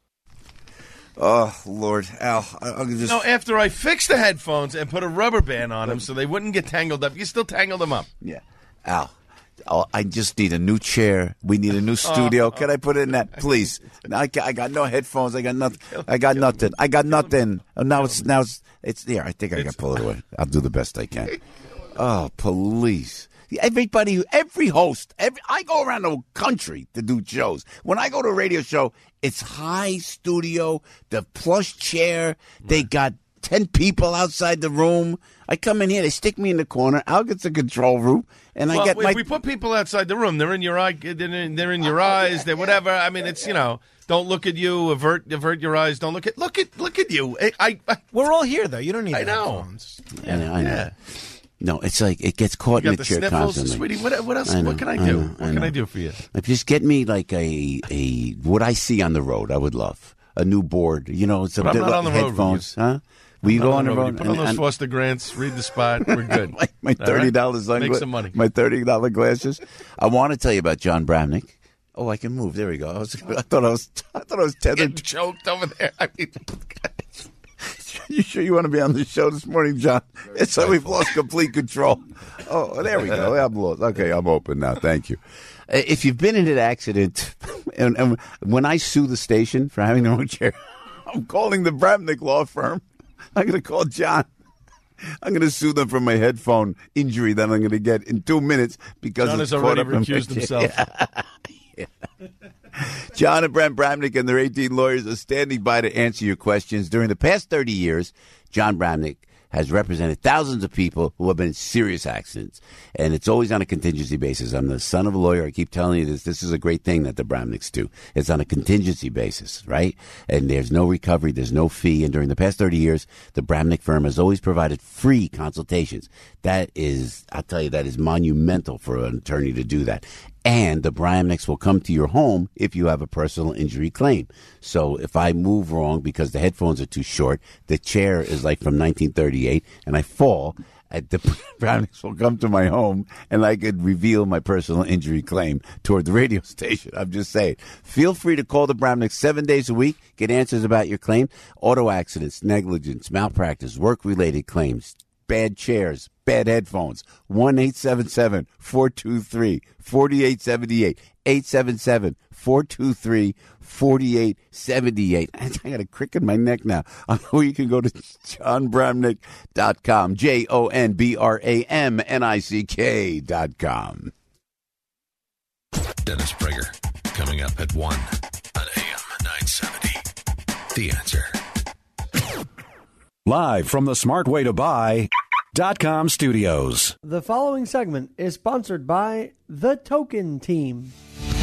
Oh, Lord. Al, I'll just... No, after I fixed the headphones and put a rubber band on them so they wouldn't get tangled up, you still tangled them up. Yeah. Al, Al I just need a new chair. We need a new studio. Oh, Can I put it in that, please? I, I got no headphones. I got nothing. I got nothing. I got nothing. Oh, now it's, now it's, it's there. I think I can pull it away. I'll do the best I can. Oh, police. Everybody, every host, every, I go around the country to do shows. When I go to a radio show, it's high studio, the plush chair. They got ten people outside the room. I come in here, they stick me in the corner. Al gets the control room, and well, I get if my. we put people outside the room, they're in your eye, they're in, they're in your oh, eyes, yeah, they're whatever. I mean, it's you know, don't look at you, avert, avert your eyes. Don't look at, look at, look at you. I, I, I we're all here though. You don't need. I know. Headphones. Yeah, I know. I know. Yeah. No, it's like it gets caught you in got the, the chair sniffles, constantly. Sweetie, what, what else? I know, what can I I do? know, what I can know. I do for you? If just get me like a a what I see on the road, I would love a new board. You know, some But I'm not on the road headphones, with you. huh? Will you I'm go not on the road? You put on and- those and- Foster grants, read the spot. We're good. my my thirty dollars All right? Make sungla- some money. My thirty dollar glasses. I want to tell you about John Bramnick. Oh, I can move. There we go. I was. I thought I was. I thought I was tethered. Getting choked over there. I mean, You sure you want to be on the show this morning, John? It's like we've lost complete control. Oh, there we go. I'm lost. Okay, I'm open now. Thank you. Uh, If you've been in an accident, and, and when I sue the station for having the wrong chair, I'm calling the Bramnick law firm. I'm going to call John. I'm going to sue them for my headphone injury that I'm going to get in two minutes because John it's has caught already up in my recused chair. himself. Yeah. John and Brent Bramnick and their eighteen lawyers are standing by to answer your questions. During the past thirty years, John Bramnick has represented thousands of people who have been in serious accidents, and it's always on a contingency basis. I'm the son of a lawyer. I keep telling you this. This is a great thing that the Bramnicks do. It's on a contingency basis, right? And there's no recovery. There's no fee. And during the past thirty years, the Bramnick firm has always provided free consultations. That is, I'll tell you, that is monumental for an attorney to do that. And the Bramnicks will come to your home if you have a personal injury claim. So if I move wrong because the headphones are too short, the chair is like from nineteen thirty-eight, and I fall, the Bramnicks will come to my home, and I could reveal my personal injury claim toward the radio station. I'm just saying. Feel free to call the Bramnicks seven days a week. Get answers about your claim. Auto accidents, negligence, malpractice, work-related claims, bad chairs, bad headphones. one eight seven seven, four two three, four eight seven eight. eight seven seven, four two three, four eight seven eight. I got a crick in my neck now. Or you can go to john bramnick dot com. J O N B R A M N I C K dot com. Dennis Prager coming up at one on A M nine seventy. The Answer. Live from the smart way to buy dot com studios. The following segment is sponsored by The Token Team.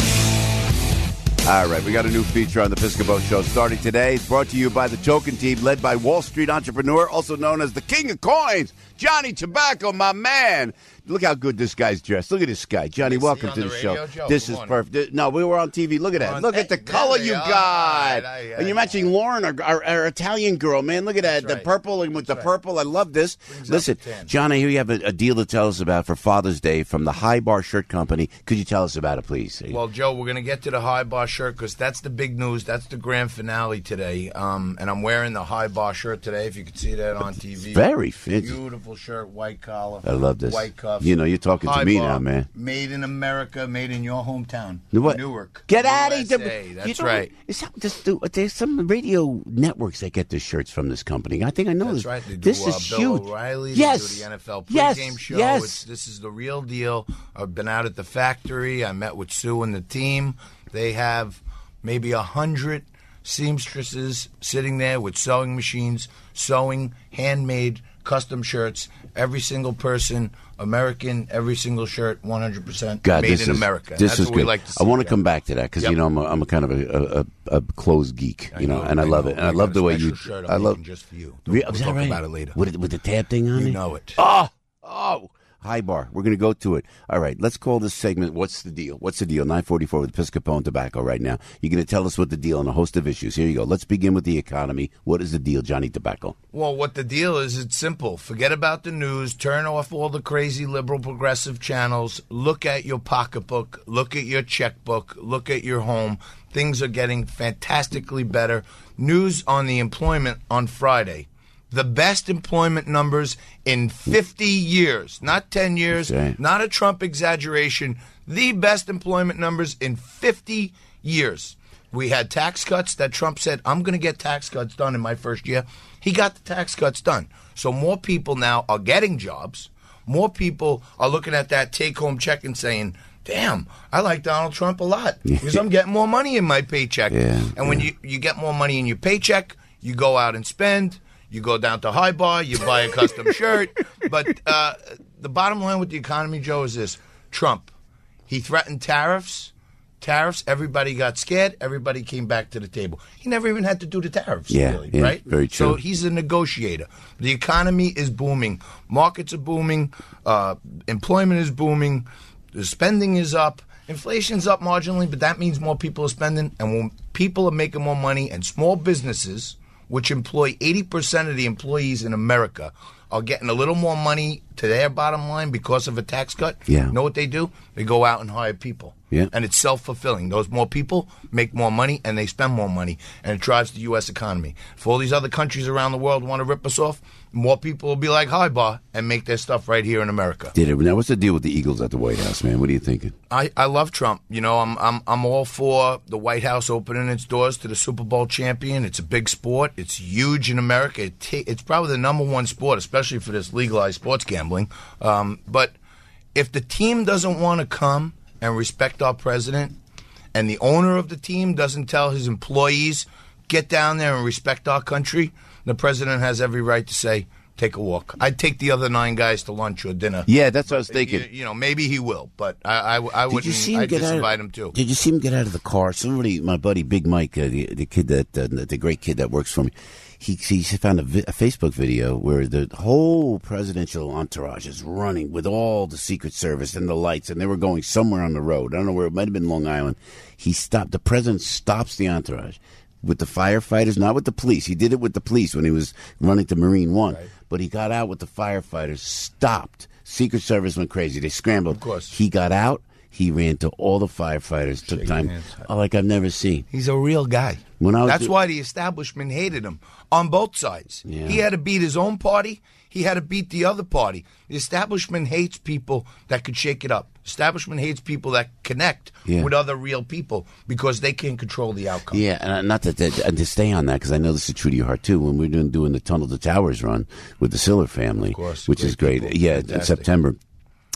All right, we got a new feature on the Piscopo Show starting today. It's brought to you by the Token Team, led by Wall Street entrepreneur, also known as the King of Coins, Johnny Tobacco, my man. Look how good this guy's dressed. Look at this guy. Johnny, welcome to the, the radio, show. Joe, this is perfect. No, we were on T V. Look at that. Look at the color you got. And you're matching Lauren, our, our, our Italian girl, man. Look at that. The purple and with the purple. I love this. Listen, John, I hear you have a, a deal to tell us about for Father's Day from the High Bar Shirt Company. Could you tell us about it, please? Well, Joe, we're going to get to the High Bar shirt because that's the big news. That's the grand finale today. Um, and I'm wearing the High Bar shirt today, if you could see that on T V. Very fancy. Beautiful shirt, white collar. I love this. White cuffs. You know, you're talking to me now, man. Made in America, made in your hometown, what? Newark. Get out of here! That's you know, right. Is that, this, there's some radio networks that get the shirts from this company. I think I know That's this. right. They do, this uh, is Bill huge. O'Reilly. Yes. They do the N F L pregame yes. show. Yes. It's, this is the real deal. I've been out at the factory. I met with Sue and the team. They have maybe a hundred seamstresses sitting there with sewing machines, sewing handmade custom shirts. Every single person, American, every single shirt, one hundred percent God, made this in is, America. This That's is what good. we like to see. I want to yeah. come back to that because Yep. you know I'm a, I'm a kind of a, a, a clothes geek, you I know, know, and I, I love know. it, and I I love got the a way special you. shirt I'm I love making just for you. Re- We'll is that talk right? about it later. With, with the tab thing on You it. know it. Oh, oh. High Bar. We're going to go to it. All right, let's call this segment, What's the Deal? What's the Deal? nine forty-four with Piscopo Tobacco right now. You're going to tell us what the deal on a host of issues. Here you go. Let's begin with the economy. What is the deal, Johnny Tobacco? Well, what the deal is, it's simple. Forget about the news. Turn off all the crazy liberal progressive channels. Look at your pocketbook. Look at your checkbook. Look at your home. Things are getting fantastically better. News on the employment on Friday. The best employment numbers in fifty years, not ten years, Okay. not a Trump exaggeration. The best employment numbers in fifty years. We had tax cuts that Trump said, I'm going to get tax cuts done in my first year. He got the tax cuts done. So more people now are getting jobs. More people are looking at that take-home check and saying, damn, I like Donald Trump a lot because I'm getting more money in my paycheck. Yeah, and when you, you get more money in your paycheck, you go out and spend. You go down to High Bar, you buy a custom shirt. But uh, the bottom line with the economy, Joe, is this. Trump, he threatened tariffs. Tariffs, everybody got scared. Everybody came back to the table. He never even had to do the tariffs, Yeah, really, yeah, right? very true. So he's a negotiator. The economy is booming. Markets are booming. Uh, employment is booming. The spending is up. Inflation's up marginally, but that means more people are spending. And when people are making more money and small businesses, which employ eighty percent of the employees in America, are getting a little more money to their bottom line because of a tax cut. Yeah. You know what they do? They go out and hire people. Yeah. And it's self-fulfilling. Those more people make more money, and they spend more money, and it drives the U S economy. If all these other countries around the world want to rip us off, more people will be like High Bar and make their stuff right here in America. Did it. Now, what's the deal with the Eagles at the White House, man? What are you thinking? I, I love Trump. You know, I'm I'm I'm all for the White House opening its doors to the Super Bowl champion. It's a big sport. It's huge in America. It ta- it's probably the number one sport, especially for this legalized sports gambling. Um, but if the team doesn't want to come and respect our president, and the owner of the team doesn't tell his employees, get down there and respect our country, the president has every right to say, take a walk. I'd take the other nine guys to lunch or dinner. Yeah, that's what I was thinking. You, you know, maybe he will, but I, I, I Did wouldn't. you see him I'd get out? disinvite Of, him too. Did you see him get out of the car? Somebody, my buddy Big Mike, uh, the, the kid that uh, the great kid that works for me, he he found a, vi- a Facebook video where the whole presidential entourage is running with all the Secret Service and the lights, and they were going somewhere on the road. I don't know where. It might have been Long Island. He stopped. The president stops the entourage with the firefighters, not with the police. He did it with the police when he was running to Marine One. Right. But he got out with the firefighters, stopped. Secret Service went crazy. They scrambled. Of course. He got out. He ran to all the firefighters. Took time oh, like I've never seen. He's a real guy. When I was That's do- why the establishment hated him on both sides. Yeah. He had to beat his own party. He had to beat the other party. The establishment hates people that could shake it up. Establishment hates people that connect Yeah. with other real people because they can't control the outcome. Yeah, and not that, that and to stay on that because I know this is true to your heart too. When we're doing doing the Tunnel to Towers run with the Siller family, Of course, which great is great. people. Yeah, in Fantastic. September.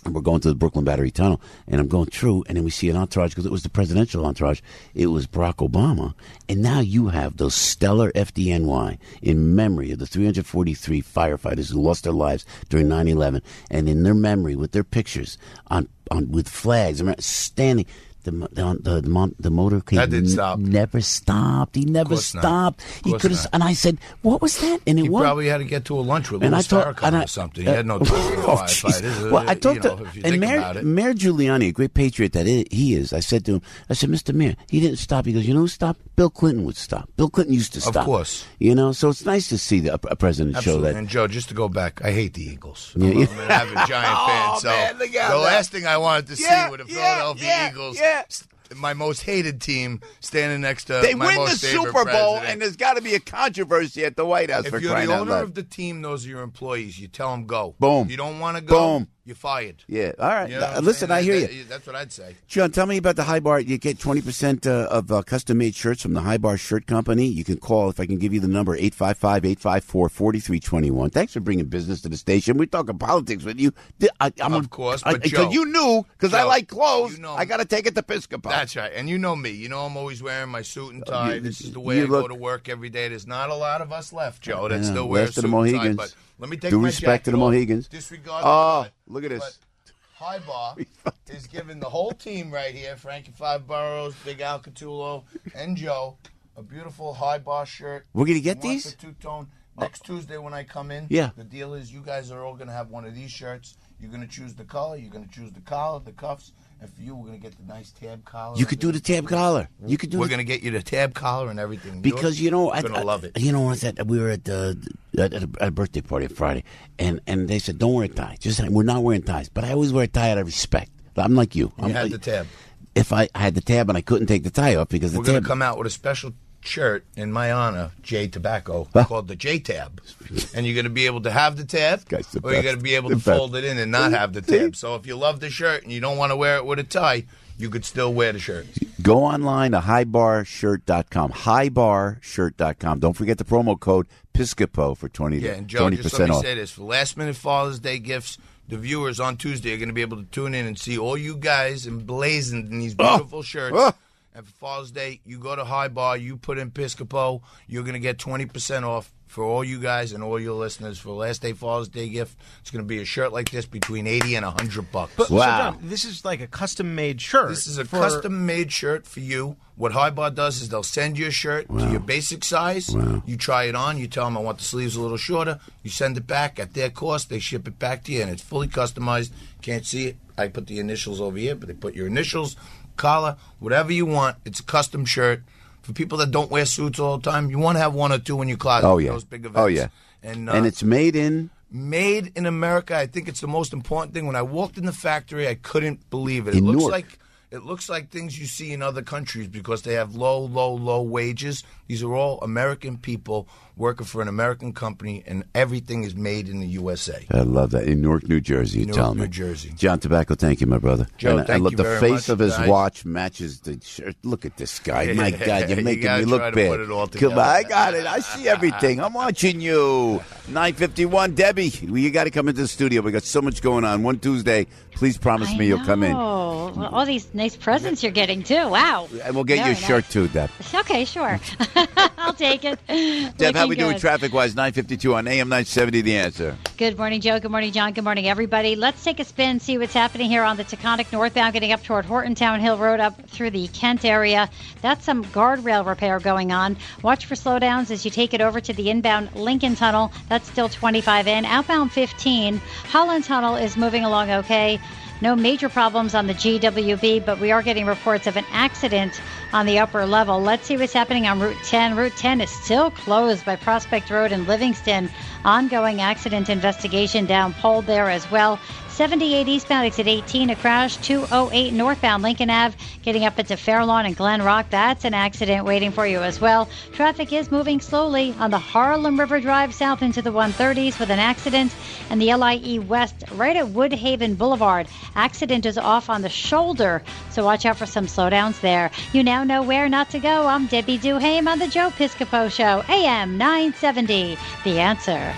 And we're going to the Brooklyn Battery Tunnel, and I'm going through, and then we see an entourage, because it was the presidential entourage. It was Barack Obama. And now you have those stellar F D N Y in memory of the three hundred forty-three firefighters who lost their lives during nine eleven, and in their memory, with their pictures, on, on with flags, standing. The the the, the, the motorcade that didn't stop. N- never stopped. He never stopped. He could have. And I said, "What was that?" And it he was probably had to get to a lunch with and Louis I told, Farrakhan I, or something. He had no time for the oh, firefighters. Well, I talked you know, to if you and think Mayor, about it. Mayor Giuliani, a great patriot that he is. I said to him, I said, Mister Mayor, he didn't stop. He goes, you know who stopped? Bill Clinton would stop. Bill Clinton used to Of stop. course. You know, so it's nice to see the, a president Absolutely. show that. And Joe, just to go back, I hate the Eagles. Yeah, I'm, yeah. I'm an avid Giant fan. Oh, So man, look at the that. last thing I wanted to Yeah, see were the yeah, Philadelphia yeah, Eagles. yeah. My most hated team standing next to They my win the most favorite Super Bowl, president. and there's got to be a controversy at the White House If for you're crying the out owner loud. of the team, those are your employees. You tell them go. Boom. If you don't want to go, Boom. you're fired. Yeah, all right. You know what I'm Listen, saying? I hear That- you. that- That's what I'd say. John, tell me about the High Bar. You get twenty percent uh, of uh, custom-made shirts from the High Bar Shirt Company. You can call, if I can give you the number, eight five five, eight five four, four three two one. Thanks for bringing business to the station. We're talking politics with you. I, I'm Of a, course, I, but because Joe- you knew, because I Joe, like clothes, you know- I got to take it to Piscopo. That's right. And you know me. You know I'm always wearing my suit and tie. you- this is the way you I look- go to work every day. There's not a lot of us left, Joe, that Yeah, still wear a rest suit of the and tie. Mohegans. But let me take Due my respect to jacket the off. Mohegans. Disregard Oh, the look at this. But High Bar is giving the whole team right here, Frankie Five Boroughs, Big Al Catullo, and Joe, a beautiful High Bar shirt. We're gonna get One these? for two-tone. Next Tuesday when I come in, Yeah. the deal is you guys are all going to have one of these shirts. You're going to choose the color. You're going to choose the collar, the cuffs. And for you, we're going to get the nice tab collar. You could do the tab collar. You could do We're the- going to get you the tab collar and everything. Because you know, you're I, going to I- love it. You know, what's that? We were at the at a, at a birthday party on Friday, and, and they said, "Don't wear a tie." Just we're not wearing ties, but I always wear a tie out of respect. I'm like you. You I'm had like- the tab. If I, I had the tab and I couldn't take the tie off because the We're going tab. to come out with a special shirt in my honor, J Tobacco, Huh? called the J Tab. And you're going to be able to have the tab, Guy's the or you're best. going to be able The to best. fold it in and not have the tab. So if you love the shirt and you don't want to wear it with a tie, you could still wear the shirt. Go online to high bar shirt dot com. high bar shirt dot com. Don't forget the promo code Piscopo for twenty Yeah, and Joe, just let percent me off. say this. For last minute Father's Day gifts, the viewers on Tuesday are going to be able to tune in and see all you guys emblazoned in these beautiful shirts. Oh. And for Father's Day, you go to High Bar, you put in Piscopo, you're going to get twenty percent off for all you guys and all your listeners. For last day Father's Day gift, it's going to be a shirt like this between eighty and one hundred bucks. But, so John, this is like a custom-made shirt. This is a for- custom-made shirt for you. What High Bar does is they'll send you a shirt to your basic size. You try it on. You tell them, I want the sleeves a little shorter. You send it back. At their cost, they ship it back to you, and it's fully customized. Can't see it. I put the initials over here, but they put your initials, collar, whatever you want. It's a custom shirt. For people that don't wear suits all the time, you want to have one or two in your closet Oh for yeah. those big events. Oh yeah. And, uh, and it's made in. Made in America. I think it's the most important thing. When I walked in the factory, I couldn't believe it. It In looks Newark. like it looks like things you see in other countries because they have low, low, low wages. These are all American people working for an American company, and everything is made in the U S A. I love that. In Newark, New Jersey, you Newark, tell New me. Jersey. John Tobacco, thank you, my brother. Joe, and, thank and look, you the very face much, of his guys. watch matches the shirt. Look at this guy. My God, you're You making gotta me look try to bad. put it all Come on, together. I got it. I see everything. I'm watching you. nine fifty-one, Debbie, well, you got to come into the studio. We got so much going on. One Tuesday, please promise I me you'll come in. know. Well, all these nice presents you're getting, too. Wow. And we'll get you a Very shirt, nice. too, Deb. Okay, sure. I'll take it. Deb, how Looking we doing good. traffic-wise? nine fifty-two on A M nine seventy, The Answer. Good morning, Joe. Good morning, John. Good morning, everybody. Let's take a spin, see what's happening here on the Taconic northbound, getting up toward Horton Town Hill Road up through the Kent area. That's some guardrail repair going on. Watch for slowdowns as you take it over to the inbound Lincoln Tunnel. That's still twenty-five in. Outbound fifteen. Holland Tunnel is moving along okay. No major problems on the G W B, but we are getting reports of an accident on the upper level. Let's see what's happening on Route ten. Route ten is still closed by Prospect Road in Livingston. Ongoing accident investigation down Pole there as well. seventy-eight eastbound, exit eighteen, a crash. two oh eight northbound Lincoln Ave, getting up into Fairlawn and Glen Rock. That's an accident waiting for you as well. Traffic is moving slowly on the Harlem River Drive south into the one thirties with an accident, and the L I E West right at Woodhaven Boulevard. Accident is off on the shoulder, so watch out for some slowdowns there. You now know where not to go. I'm Debbie Duhame on the Joe Piscopo Show, A M nine seventy. The Answer.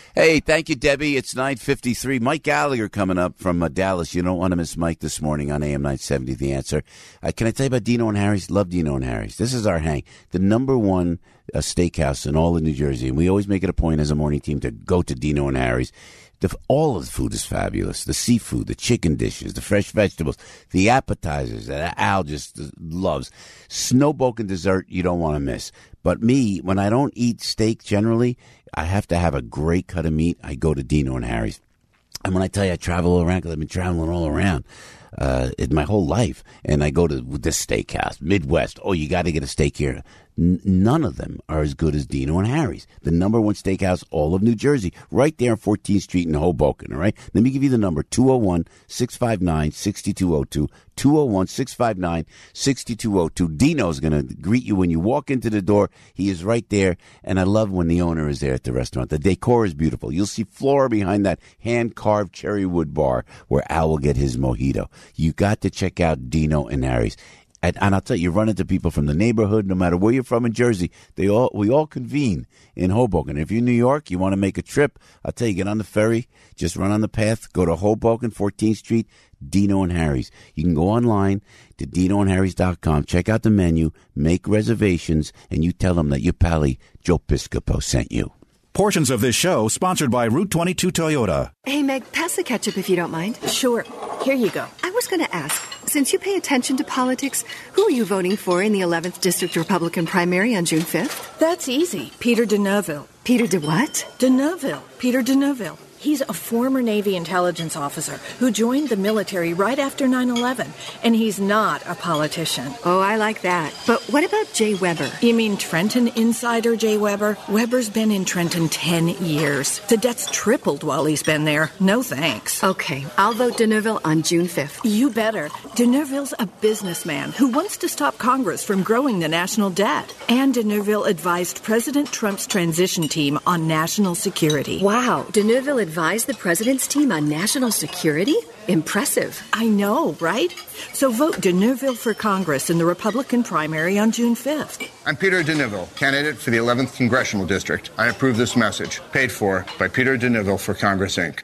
Hey, thank you, Debbie. It's nine fifty-three. Mike Gallagher coming up from uh, Dallas. You don't want to miss Mike this morning on A M nine seventy, The Answer. Uh, can I tell you about Dino and Harry's? Love Dino and Harry's. This is our hang. The number one uh, steakhouse in all of New Jersey. And we always make it a point as a morning team to go to Dino and Harry's. The, all of the food is fabulous. The seafood, the chicken dishes, the fresh vegetables, the appetizers that Al just loves. Snowboken dessert you don't want to miss. But me, when I don't eat steak generally, I have to have a great cut of meat. I go to Dino and Harry's. And when I tell you I travel all around, because I've been traveling all around uh, in my whole life, and I go to this steakhouse, Midwest, oh, you got to get a steak here. N- none of them are as good as Dino and Harry's, the number one steakhouse all of New Jersey, right there on fourteenth Street in Hoboken, all right? Let me give you the number, two oh one, six five nine, six two oh two, two oh one, six five nine, six two oh two. Dino's going to greet you when you walk into the door. He is right there, and I love when the owner is there at the restaurant. The decor is beautiful. You'll see Flora behind that hand-carved cherry wood bar where Al will get his mojito. You got to check out Dino and Harry's. And, and I'll tell you, you run into people from the neighborhood, no matter where you're from in Jersey, they all we all convene in Hoboken. If you're in New York, you want to make a trip, I'll tell you, get on the ferry, just run on the path, go to Hoboken, fourteenth Street, Dino and Harry's. You can go online to dino and harrys dot com, check out the menu, make reservations, and you tell them that your pally, Joe Piscopo, sent you. Portions of this show sponsored by Route twenty-two Toyota. Hey, Meg, pass the ketchup if you don't mind. Sure. Here you go. I was going to ask, since you pay attention to politics, who are you voting for in the eleventh District Republican primary on June fifth? That's easy. Peter de Neuville. Peter de what? De Neuville. Peter de Neuville. He's a former Navy intelligence officer who joined the military right after nine eleven, and he's not a politician. Oh, I like that. But what about Jay Weber? You mean Trenton insider Jay Weber? Weber's been in Trenton ten years. The debt's tripled while he's been there. No thanks. Okay, I'll vote de Neuville on June fifth. You better. De Neuville's a businessman who wants to stop Congress from growing the national debt. And de Neuville advised President Trump's transition team on national security. Wow, de Neuville advised the president's team on national security? Impressive. I know, right? So vote de Neuville for Congress in the Republican primary on June fifth. I'm Peter de Neuville, candidate for the eleventh Congressional District. I approve this message. Paid for by Peter de Neuville for Congress, Incorporated.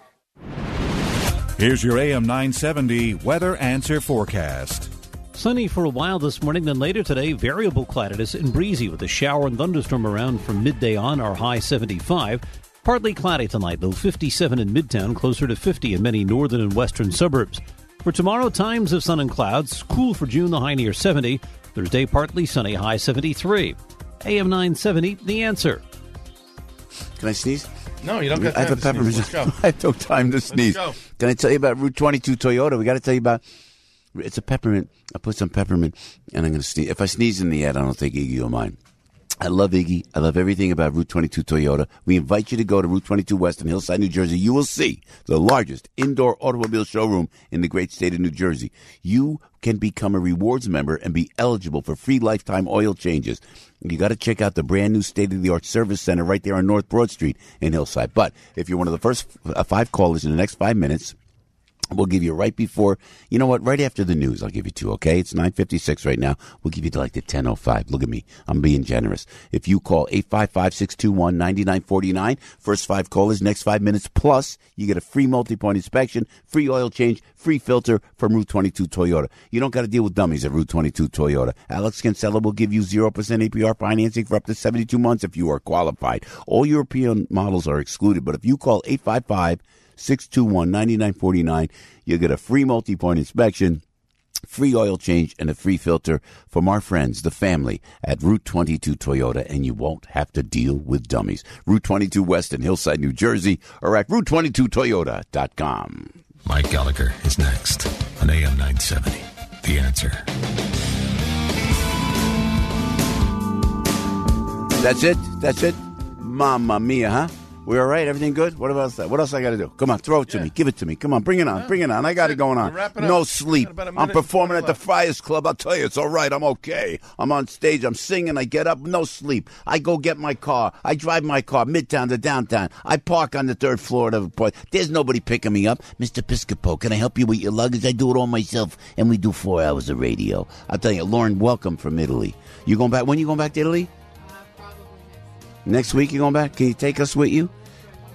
Here's your A M nine seventy Weather Answer Forecast. Sunny for a while this morning, then later today, variable cloudiness and breezy with a shower and thunderstorm around from midday on, our high seventy-five. Partly cloudy tonight, though fifty-seven in Midtown, closer to fifty in many northern and western suburbs. For tomorrow, times of sun and clouds, cool for June, the high near seventy. Thursday, partly sunny, high seventy-three. A M nine seventy, The Answer. Can I sneeze? No, you don't got I time have a to peppermint. sneeze. Let's go. I have no time to sneeze. go. Can I tell you about Route twenty-two Toyota? We got to tell you about. It's a peppermint. I put some peppermint, and I'm going to sneeze. If I sneeze in the ad, I don't think Iggy will mind. I love Iggy. I love everything about Route twenty-two Toyota. We invite you to go to Route twenty-two West in Hillside, New Jersey. You will see the largest indoor automobile showroom in the great state of New Jersey. You can become a rewards member and be eligible for free lifetime oil changes. You got to check out the brand new state-of-the-art service center right there on North Broad Street in Hillside. But if you're one of the first uh, five callers in the next five minutes, we'll give you right before, you know what, right after the news, I'll give you two, okay? It's nine fifty-six right now. We'll give you to like the ten oh five. Look at me. I'm being generous. If you call eight five five, six two one, nine nine four nine, first five callers, next five minutes, plus you get a free multi-point inspection, free oil change, free filter from Route twenty-two Toyota. You don't got to deal with dummies at Route twenty-two Toyota. Alex Kinsella will give you zero percent A P R financing for up to seventy-two months if you are qualified. All European models are excluded, but if you call eight five five, six two one, nine nine four nine, you'll get a free multi-point inspection, free oil change, and a free filter from our friends, the family, at Route twenty-two Toyota, and you won't have to deal with dummies. Route twenty-two West in Hillside, New Jersey, or at route twenty-two toyota dot com. Mike Gallagher is next on A M nine seventy. The Answer. That's it? That's it? Mamma mia, huh? We all right? Everything good? What else? What else I got to do? Come on, throw it to yeah. me. Give it to me. Come on, bring it on. Yeah. Bring it on. I got it going on. No sleep. I'm performing at the Friars Club. I'll tell you, it's all right. I'm okay. I'm on stage. I'm singing. I get up. No sleep. I go get my car. I drive my car midtown to downtown. I park on the third floor of the place. There's nobody picking me up. Mister Piscopo, can I help you with your luggage? I do it all myself, and we do four hours of radio. I'll tell you, Lauren, welcome from Italy. You going back? When you going back to Italy? Next week you going back? Can you take us with you?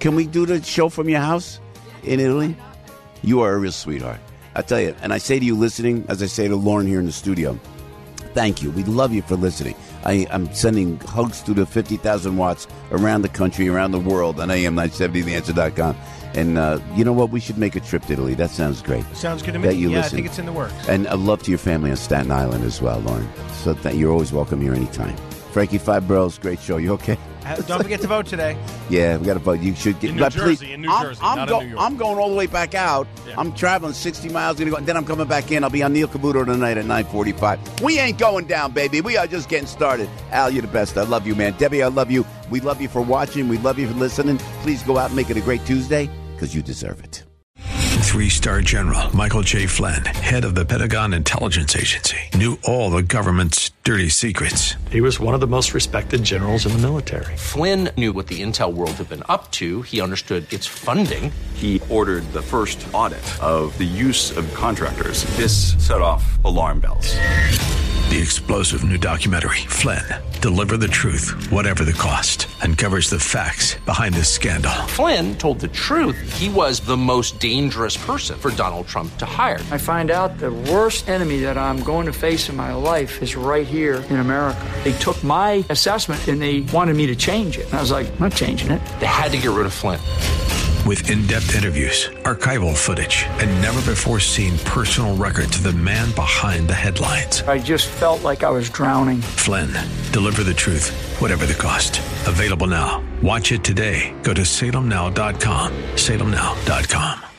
can we do the show from your house in Italy? You are a real sweetheart. I tell you, and I say to you listening, as I say to Lauren here in the studio, thank you. We love you for listening. I, I'm sending hugs to the fifty thousand watts around the country, around the world on A M nine seventy the answer dot com. And uh, you know what? We should make a trip to Italy. That sounds great. Sounds good to me. That you yeah, listen. I think it's in the works. And a love to your family on Staten Island as well, Lauren. So that you're always welcome here anytime. Frankie Five Bros, great show. You okay? Uh, don't forget to vote today. Yeah, we got to vote. You should get in New but Jersey. Please, in New I'm, Jersey, I'm, not go, in New York. I'm going all the way back out. Yeah. I'm traveling sixty miles, gonna go, and then I'm coming back in. I'll be on Neil Cavuto tonight at nine forty-five. We ain't going down, baby. We are just getting started. Al, you're the best. I love you, man. Debbie, I love you. We love you for watching. We love you for listening. Please go out and make it a great Tuesday, because you deserve it. Three-star General Michael J. Flynn, head of the Pentagon Intelligence Agency, knew all the government's dirty secrets. He was one of the most respected generals in the military. Flynn knew what the intel world had been up to. He understood its funding. He ordered the first audit of the use of contractors. This set off alarm bells. The explosive new documentary, Flynn, Deliver the Truth, Whatever the Cost, uncovers the facts behind this scandal. Flynn told the truth. He was the most dangerous person for Donald Trump to hire. I find out the worst enemy that I'm going to face in my life is right here in America. They took my assessment and they wanted me to change it. And I was like, I'm not changing it. They had to get rid of Flynn. With in-depth interviews, archival footage, and never-before-seen personal records of the man behind the headlines. I just felt like I was drowning. Flynn, Deliver the Truth, Whatever the Cost. Available now. Watch it today. Go to salem now dot com. salem now dot com.